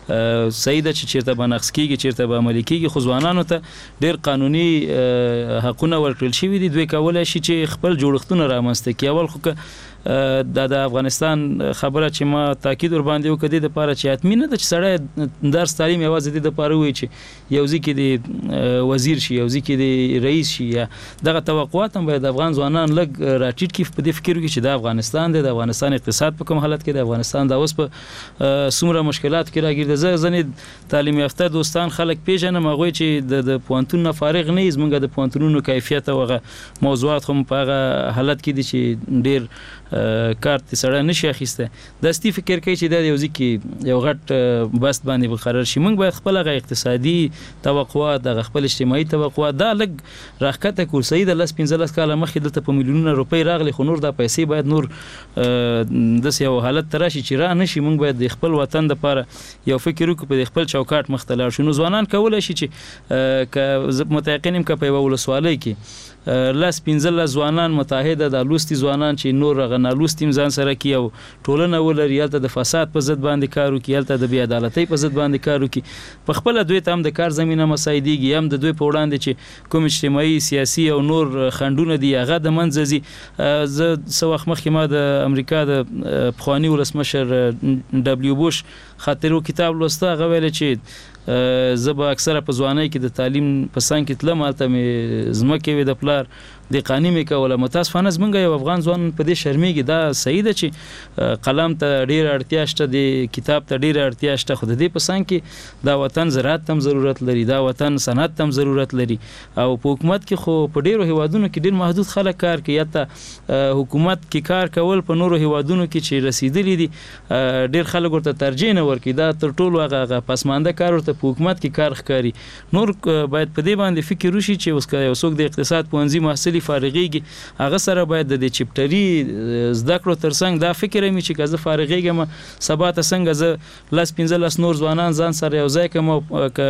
سیده چې چیرته بنقص کیږي چیرته به عملي کیږي، خو ځوانانو ته ډیر قانوني حقونه ورکړل شوي دي. دوی کولای شي چې خپل جوړښتونه رامنځته کړي. اول خو د افغانستان خبره چې ما تاکید ور باندې وکړې د لپاره چې اتمنه د سړی درس تعلیم یوازې د لپاره وي چې یو ځکه د وزیر شي یو ځکه د رئیس شي یا دغه توقعات هم باید افغان ځوانان لګ راټیټ کیف په دې فکر کې چې د افغانستان د افغانستان اقتصاد په کوم حالت کې د افغانستان د اوس په څومره مشکلات کې راګرځي زه ځنې تعلیم یافته دوستان خلک پیژنم هغه چې د پوهنتون نه فارغ نه زمونږ د پوهنتونونو کیفیت او موضوعات هم په هغه حالت کې دي چې ډیر کارت سره نشي اخیسته د ستی فکر کوي چې د یو ځکه یو غټ بست باندې مقرر شي موږ باید خپل غو اقتصادي توقعات د خپل اجتماعي توقعات دا لګ راخته کورسي د لاس پنځه کال مخکې دلته په میلیونونو روپۍ راغلي خو نور د پیسې باید نور د یو حالت تراشي چې را نشي موږ باید د خپل وطن لپاره یو فکر وکړو په خپل چوکاټ مختلف شنو ځوانان کولای شي چې ک متيقنم ک په ولسوالۍ کې لاس پنځه ځوانان متحده د لوستي ځوانان چې نور غنالوستیم ځان سره کی او ټولنه ولري یالته د فساد په ضد باندې کار وکي یالته د بی عدالتۍ په ضد باندې کار وکي په خپل دوی ته هم د کار زمينه مساعديږي هم د دوی په وړاندې چې کوم اجتماعي سیاسي او نور خندونه دي هغه د منځزي زه سو وخت مخکې ما د امریکا د پخوانی ولسمشر دبليو بوش خاطرو کتاب لوسته غوېل چې زه به اکثره په ځوانۍ کې د تعلیم په سان کې تلم البته مې زمکه وي د پلار د قانون مې کوله متاسفانه زمونږ یو افغان ځوان په دې شرمېږي دا صحیح ده چې قلم ته ډیر اړتیا شته د کتاب ته ډیر اړتیا شته خو د دې په سان کې دا وطن زراعت تم ضرورت لري دا وطن صنعت تم ضرورت لري او په حکومت کې خو په ډیرو هیوادونو کې ډیر محدود خلک کار کوي یا ته حکومت کې کار کول په نورو هیوادونو کې چې رسیدلی دي ډیر خلک ورته ترجیح نه ورکوي دا تر ټولو هغه پسمانده کار ورته په حکومت کې کار ښکاري نور باید په دې باندې فکر وشي چې اوس یو څوک د اقتصاد پوهنځي محصل فارغيږي هغه سره باید د چپټري زده کړو ترڅنګ دا فکر مې چې کزه فارغيږم سبا ته څنګه زه لاس پنځه لاس نور ځوانان ځان سره یو ځای کوم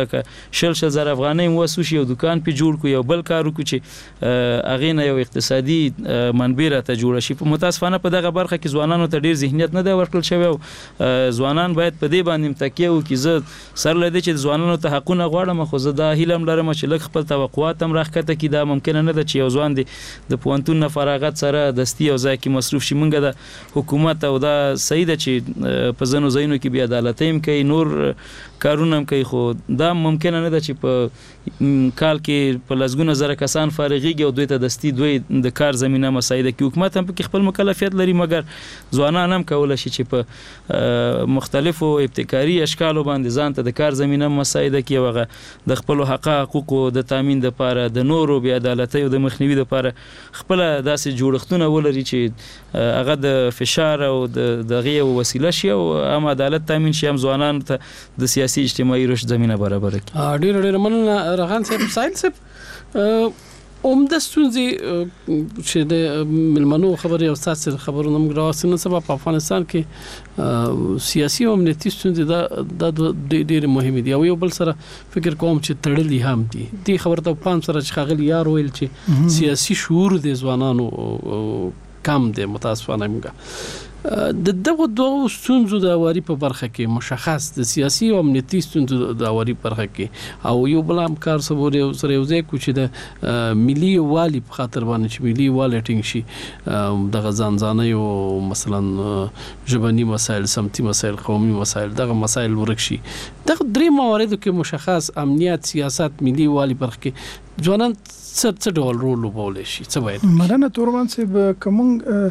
شل شل زر افغانۍ وسو شي یو دکان په جوړ کو یو بل کار کو چې اغه نه یو اقتصادي منبع ته جوړ شي په متاسفانه په دغه برخه کې ځوانانو ته ډیر ذهنیت نه دی ورکړل شوی ځوانان باید په دې باندې تکیه وکړي زه سر لدی چې ځوانانو ته حقونه غواړم خو زه دا هیلم لرم چې لږ خپل توقعات هم راخته کی دا ممکن نه ده چې یو ځوان دی د پوهنتون نه فراغت سره دستی او ځای کې مصروف شي مونږ د حکومت او دا صحیح ده چې په ځنو ځایونو کې بیا عدالت هم کوي نور کارونه هم کوي خو دا ممکن نه ده چې په کال کې په لزګونه زره کسان فارغيږي او دوی ته دستی دوی د کار زمينه مساعده کوي حکومت هم په خپل مکلفیت لري مګر ځوانان هم کولای شي چې په مختلفو ابتکاري اشکالو باندې ځان ته د کار زمينه مساعده کوي او د خپل حقوقو د تامین لپاره د نورو بی عدالتۍ او د مخنیوي لپاره خپل داسې جوړښتونه ولري چې هغه د فشار او د دغه وسیله شي او هم عدالت تامین شي هم ځوانان ته د سیاسي اجتماعي رشد زمينه برابر کړي ډیر ډیر مننه رغان صاحب سایل صاحب اومده ستونزې چې د ملمنو خبرې او ساس خبرونه موږ راوستنه سبب په افغانستان کې سیاسي او امنیتي ستونزې د ډېر مهمه دي او یو بل سره فکر کوم چې تړلې هم دي د خبرته په پام سره چې خغل یار ویل چې سیاسي شعور د ځوانانو کم دی متاسفانه موږ د دغه دوه ستونزو د اواري په برخه کې مشخص د سیاسي او امنیتي ستونزو د اواري په برخه کې او یو بل هم کار سره سره یو ځای کو چې د ملي والی په خاطر باندې چې ملي والټینګ شي د غزان ځاني او مثلا ژبني مسایل سمتي مسایل قومي مسایل دغه مسایل ورک شي دغه درې مواردو کې مشخص امنیت سیاست ملي والی برخه کې ځوانان څه څه ډول رول لوبولی شي څه باید مننه تورمان صاحب کوم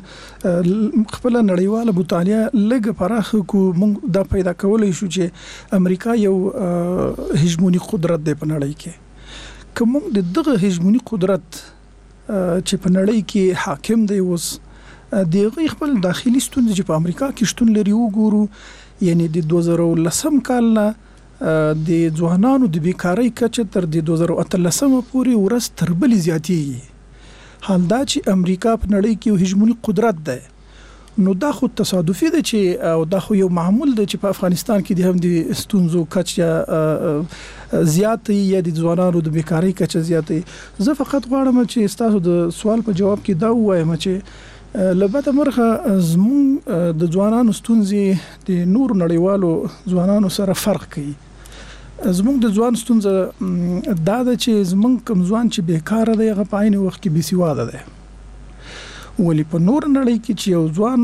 خپل نړیواله مطالعه لږ پراخه کو موږ دا پیدا کولای شو چې امریکا یو هجمونی قدرت دی په نړۍ کې کوم د دغه هجمونی قدرت چې په نړۍ کې حاکم دی اوس دغه خپل داخلي ستونزې چې په امریکا کې شتون لري وګورو یعنی د دوه زره ولسم کال نه د ځوانانو د بیکاری کچه تر د دوه زره اتلسم پورې ورس تر بل زیاتې حال دا چې امریکا په نړۍ کې هجمونی قدرت ده نو دا خو تصادفي ده چې او دا خو یو معمول ده چې په افغانستان کې د هم د ستونزو کچه زیات یا د ځوانانو د بیکاری کچه زیات زه فقط غواړم چې تاسو د سوال په جواب کې دا وایم چې لبته مرخه زمون د ځوانانو ستونزې د نور نړیوالو ځوانانو سره فرق کوي زمون د ځوان ستونزه دا ده چې زمون کوم ځوان چې بیکاره دی هغه په عین وخت کې بې سواده دی ولی په نور نړۍ کې چې یو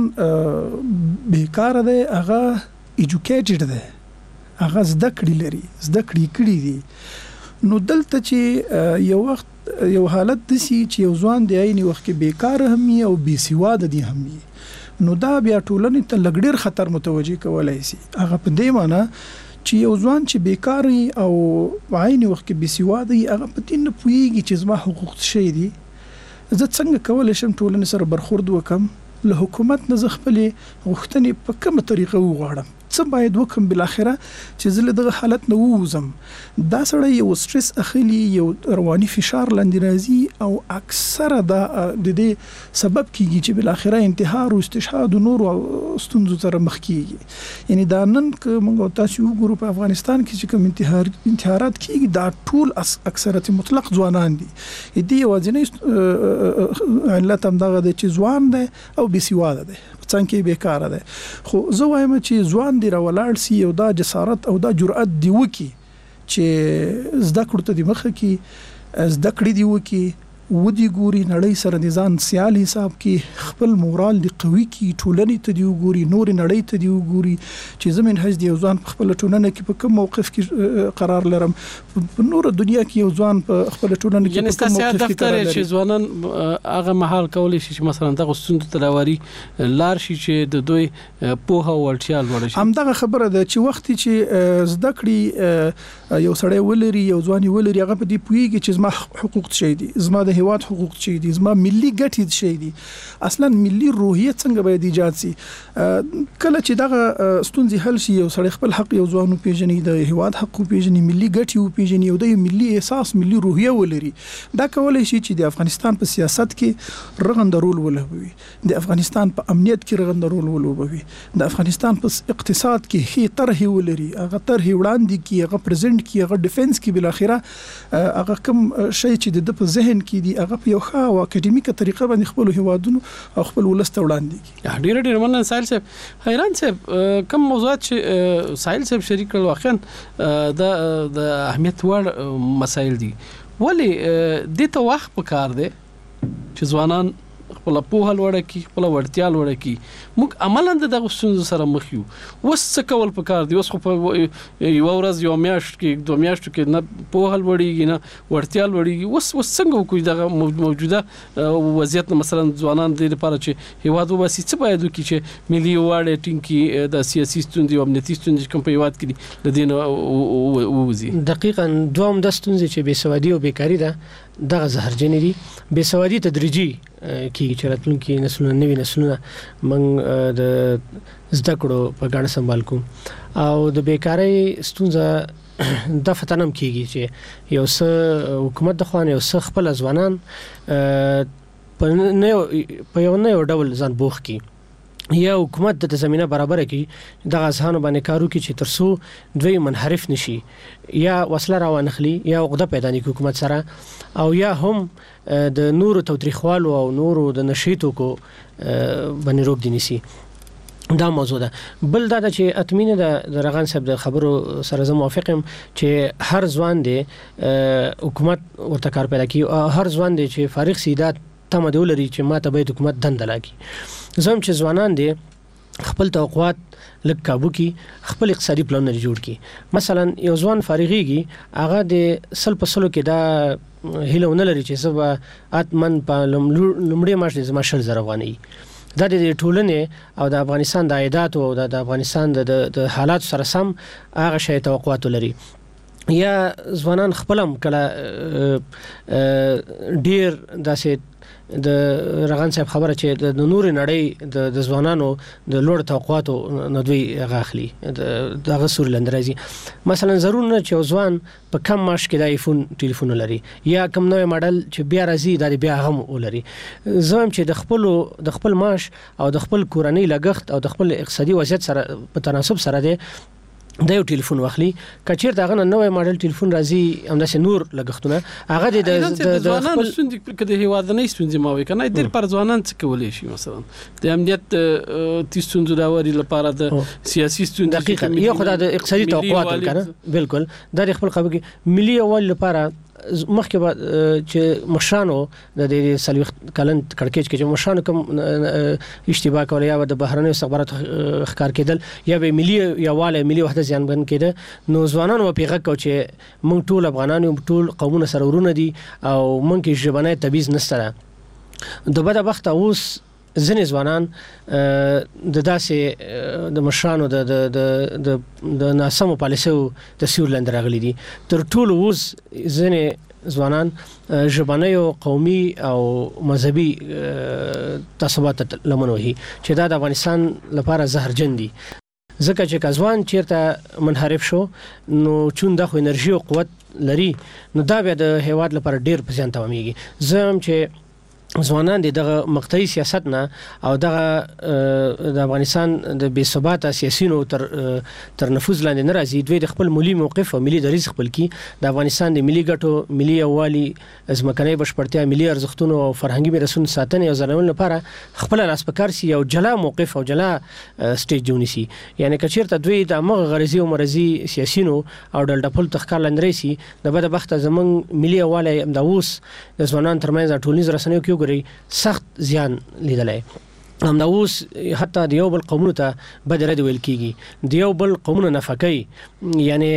ځوان بیکاره دی هغه ایجوکیټډ دی هغه زده کړې لري زده کړې کړې دي نو دلته چې یو وخت یو حالت دسی چې یو ځوان دی عین وخت کې بیکاره هم او بې سواده دي هم نو دا بیا ټولنې ته لږ ډېر خطر متوجه کولای شي هغه په دې معنی چې یو ځوان چې بیکاری او عین وخت کې بې سواده هغه په دې نه پوهیږي چې زما حقوق څه دي زه څنګه کولای شم ټولنې سره برخورد وکم له حکومت نه زه خپلې غوښتنې په کومه طریقه وغواړم څه باید وکم بل اخره چې زه له دغه حالت نه ووځم دا سړی یو سټرس اخلي یو رواني فشار لاندې راځي او اکثره دا د دې سبب کیږي چې بل اخره انتحار او استشهاد او نور ستونزو سره مخ کیږي یعنی دا نن که موږ تاسو وګورو په افغانستان کې چې کوم انتحار انتحارات کیږي دا ټول اکثریت مطلق ځوانان دي دې وځنې علت هم دغه د چې ځوان دی او بې سواده دی څنګه بیکاره ده خو زه وایم چې ځوان دی راولاړ سي او دا جسارت او دا جرأت دی وکي چې زده کړو ته دی مخه کې زده کړې دی وکي ودی ګوري نړۍ سره نظام سیال حساب کې خپل مورال دی قوي کی ټولنې ته دی وګوري نور نړۍ ته دی وګوري چې زمين حج دی ځوان په خپل ټولنه کې په کوم موقف کې قرار لرم په نور دنیا کې یو ځوان په خپل ټولنه کې په کوم موقف کې قرار لري چې ځوانان هغه محل کولی شي چې مثلا دغه ستونزې تلاوري لار شي چې د دوی پوهه او اړتیا لوړ شي هم دغه خبره ده چې وخت چې زده کړي یو سړی ولري یو ځوان ولري هغه په دې پوهیږي چې زما حقوق څه دي زما د هیواد حقوق چي دي زما ملي ګټې شي دي اصلا ملي روحیه څنګه باید ایجاد شي کله چې دغه ستونزې حل شي یو سړی خپل حق یو ځوان پیژني د هیواد حق پیژني ملي ګټې پیژني او د ملي احساس ملي روحیه ولري دا کولای شي چې د افغانستان په سیاست کې رغنده رول ولوبوي د افغانستان په امنیت کې رغنده رول ولوبوي د افغانستان په اقتصاد کې هي طرح ولري هغه طرح وړاندې کې هغه پرزنټ کې هغه ډیفنس کې بل اخره هغه کوم شی چې د په ذهن کې دی هغه په یو ښه او اکیډمیکه طریقه باندې خپل هیوادونو او خپل ولست وړاندې کی ډیر ډیر مننه سایل صاحب حیران صاحب کوم موضوعات چې سایل صاحب شریک کړل واقعا د د اهمیت وړ مسایل دي ولی د ته وخت پکار دی چې ځوانان خپل په هلوړه کې خپل ورتیا لوړه کې موږ عملاً دغه ستونزو سره مخ یو وس څه کول پکار دی اوس خو په یو ورځ یو میاشت کې دوه میاشتو کې نه په هلوړیږي نه ورتیا لوړیږي وس وس څنګه وکړي دغه موجوده وضعیت مثلا ځوانان د لپاره چې هیواد وباسي څه باید وکړي چې ملي واړه ټینګي د سیاسي ستونزې او امنیتي ستونزې کوم په هیواد کې د دین ووزي دقیقاً دوم د ستونزې چې بې سوادي او بیکاری ده دغه زهرجن دي بې سوادي تدریجي کې چې راتلونکي نسلونه نوي نسلونه موږ د زده کړو په ګڼ سمبال کوم او د بیکاری ستونزه د فتنم کېږي چې یو څه حکومت د خوانه یو څه خپل ځوانان په نه په یو نه ډول ځان بوخ کی یا حکومت د زمينه برابر کی د غزهانو باندې کارو کی چې ترسو دوی منحرف نشي یا وسله راوانخلي یا عقده پیدا نکړي حکومت سره او یا هم د نورو توتریخوالو او نورو د نشیتو کو باندې روک دي نسی دا موضوع ده بل دا چې اتمینه د رغان صاحب د خبرو سره زه موافقم چې هر ځوان دی حکومت ورته کار پیدا کی او هر ځوان دی چې فارغ سیدات تم دولري چې ماته به حکومت دند لاګي زم چې ځوانان دي خپل توقعات لک کابو کی خپل اقتصادي پلان جوړ کی مثلا یو ځوان فارغيږي هغه د سل په سلو کې دا هیله لري چې سبا اتمن په لمړی ماش د زما شل زره افغاني دا د ټولنې او د افغانستان د عایدات او د افغانستان د حالات سره سم هغه شی توقعات لري یا ځوانان خپلم کله ډیر داسې د رغان صاحب خبره چې د نور نړۍ د ځوانانو د لوړ توقعاتو نه دوی غاخلي دغه سور لندرازي مثلا ضرور نه چې ځوان په کم ماش کې د آیفون ټلیفون لري یا کم نوې ماډل چې بیا راځي د بیا هم ولري زم چې د خپل د خپل ماش او د خپل کورنۍ لګښت او د خپل اقتصادي وضعیت سره په تناسب سره دی د یو ټلیفون واخلي کچیر دغه نوې ماډل ټلیفون راځي همداسې نور لګښتونه هغه د ځوانانو ستونزې کده هیوادنۍ ستونزې ما وي کنه ډېر پر ځوانان څه کولای شي مثلا د امنیت د ستونزو راوړي لپاره د سیاسي ستونزې دقیقاً یو خدای د اقتصادي توقعات کنه بالکل د خپل خبرې ملي اول لپاره مخکې به چې مشرانو د دې سلوي کلن کړکېچ کې چې مشرانو کوم اشتباه کول یا د بهرنیو استخباراتو ښکار کېدل یا به ملي یواله ملي وحدت زیانمن کېده نو ځوانانو په پیغه کو چې موږ ټول افغانان یو ټول قومونه سره ورونه دي او موږ کې ژبنه تبعیض نشته د بده وخت اوس ځینې ځوانان د داسې د مشرانو د د د د ناسمو پالیسیو د سیور لاندې راغلي دي تر ټولو اوس ځینې ځوانان ژبنی او قومي او مذهبي تعصبات لمن وهي چې دا د افغانستان لپاره زهرجن دي ځکه چې کځوان چیرته منحرف شو نو چون د خو انرژي او قوت لري نو دا بیا د هیواد لپاره ډیر په ځان تمامېږي زم چې ځوانان دغه مقطعي سیاست نه او دغه د افغانستان د بې ثباته سیاسيونو تر تر نفوذ لاندې ناراضي دوی د خپل ملي موقف او ملي دریځ خپل کی د افغانستان د ملي ګټو ملي یوالي ځمکنۍ بشپړتیا ملي ارزښتونو او فرهنګي میراثونو ساتنې او ځلول لپاره خپل لاس پکار سي او جلا موقف او جلا سټیج جوړ نشي یعنی کچیرته دوی د مغ غرضي او مرضي سیاسيونو او ډلډپل تخکار لاندې سي د بده بخت زمون ملي یوالي د اوس د ځوانان ترمنځ ټولنیز رسنیو کې سخت زیان لیدلای هم دا اوس حتی د یو بل قومونو ته بدره دی ویل کیږي د یو بل قومونو نفقای یعنی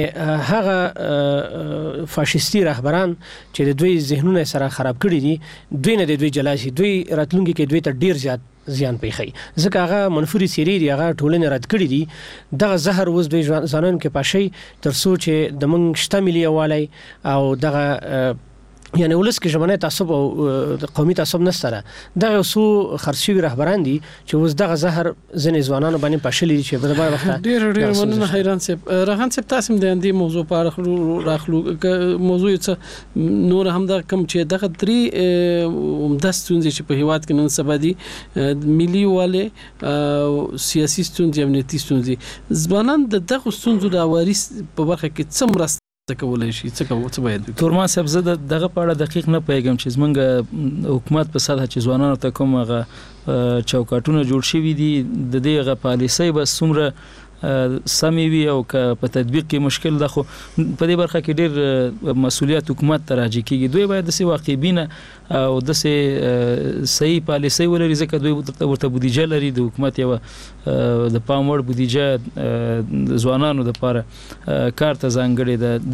هغه فاشیستی رهبران چې د دوی ذهنونه سره خراب کړي دي دوی نه د دوی جلاشي دوی راتلونکي کې دوی ته ډیر زیات زیان پیخي ځکه هغه منفوري سيري دی هغه ټولنه رد کړی دي دغه زهر وز دوی ځانون کې پاشي تر سوچ د منګ شته ملي والي او دغه یعنی ولس کې ژبنه تعصب او قومي تعصب نشته دا یو څو خرڅوي رهبران دي چې اوس دغه زهر ځنې ځوانانو باندې پاشلي چې په دغه وخت ډېر ډېر مننه حیران صاحب رهان صاحب تاسو د دې موضوع په اړه راخلو موضوع څه نور هم د کم چې دغه درې عمده ستونزې چې په هیواد کې نن سبا دي ملي والي سیاسي ستونزې امنیتي ستونزې ځوانان د دغه ستونزو د اواري په برخه کې څه مرسته کولای شي څه کوو څه باید تورمان صاحب زه دغه په اړه دقیق نه پیغام چې زمونږ حکومت په ساده چې ځوانانو ته کومه چوکاټونه جوړ شوي دي د دې غ پالیسي بس څومره سمي وي او په تطبیق کې مشکل ده خو په دې برخه کې ډېر مسؤلیت حکومت ته راځي کیږي دوی باید د سي واقعبینه او د سي صحیح پالیسي ولري ځکه دوی ورته بودیجه لري د حکومت یو د پاموړ بودیجه ځوانانو لپاره کار ته ځانګړي ده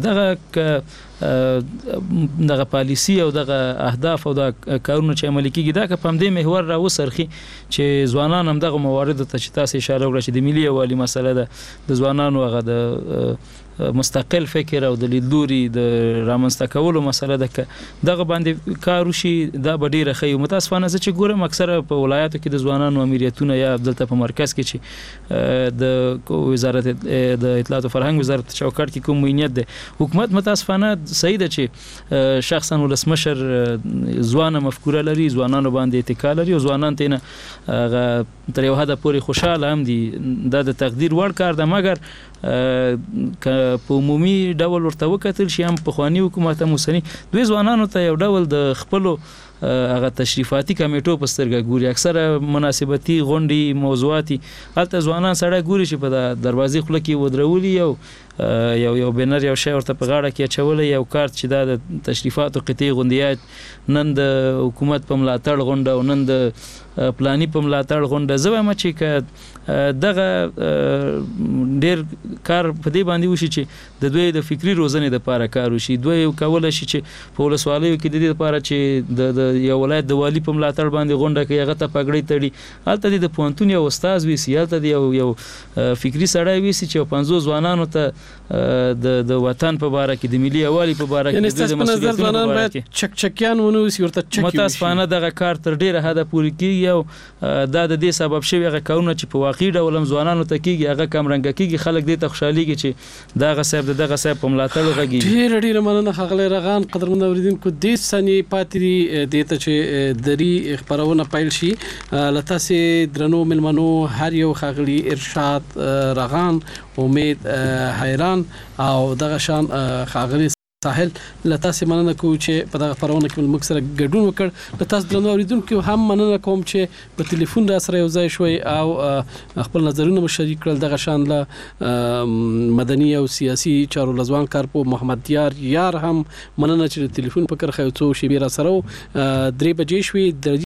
دغه دغه پالیسي او دغه اهداف او د کارونو چې عملي کیږي دا که په دې محور را وسرخي چې ځوانان هم دغه موارد ته چې تاسو اشاره وکړه چې د ملي یوالي مسله ده د ځوانانو هغه د مستقل فکر او د لیدلوري د رامنځته کولو مسله ده که دغه باندې کار وشي دا به ډیره ښه متاسفانه زه چې ګورم اکثره په ولایتو کې د ځوانانو امریتونه یا دلته په مرکز کې چې د وزارت د اطلاعات او فرهنګ وزارت چوکاټ کې کوم موینیت ده حکومت متاسفانه صحیح ده چې شخصا ولسمشر ځوانه مفکوره لري ځوانانو باندې اتکا لري او ځوانان ته نه تر یو حد پورې خوشاله هم دي دا د تقدیر وړ کار ده مګر ک په عمومي ډول ورته وکتل شي هم په خواني حکومت موسني دوی ځوانانو ته یو ډول د خپل هغه تشریفاتي کمیټو په سترګه ګوري اکثره مناسبتي غونډي موضوعاتي البته ځوانان سره ګوري چې په دروازې خله کې ودرولي یو یو یو بنر یو شی ورته په غاړه کې چولې یو کارت چې دا د تشریفاتو قطعي غونډیات نن د حکومت په ملاتړ غونډه او نن د پلاني په ملاتړ غونډه زه وایم چې دغه ډیر کار په دې باندې وشي چې د دوی د فکری روزنې لپاره کار وشي دوی کول شي چې په ولسوالیو کې د دې لپاره چې د یو ولایت د والی په ملاتړ باندې غونډه کوي هغه ته پګړې تړي البته د پونتون یو استاد وي سیالته دی یو یو فکری سړی وي چې پنځو ځوانانو ته د د وطن په اړه کې د ملي یوالي په اړه کې د مسؤلیتونو په اړه کې چک چکیان ونه وسی ورته چکی متاسفانه دغه کار تر ډیره حد پورې کیږي او دا د دې سبب شوی هغه کارونه چې په واقعي ډول ځوانانو ته کیږي هغه کم رنګ کیږي خلک دې ته خوشحاليږي چې دغه صاحب دغه صاحب په ملاتړ غږی ډیر ډیر مننه خغلی رغان قدرمن اوریدونکو د سنې پاتري د ته چې دری خبرونه پایل شي لته سي درنو ملمنو هر یو خغلی ارشاد رغان امید حیران او دغه شان خغلی ساحل لتاسې مننه کوم چې په دغه خبرونه کې موږ سره ګډون وکړ. لتاسې درنو اوریدونکو هم مننه کوم چې په ټلیفون را سره یو ځای شوي او خپل نظرونه مو شریک کړل. دغه شان له مدني او سیاسي چارو لزوان کارپو محمد یار یار هم مننه چې ټلیفون په کرخه یو څو شی را سره درې بجې شوي.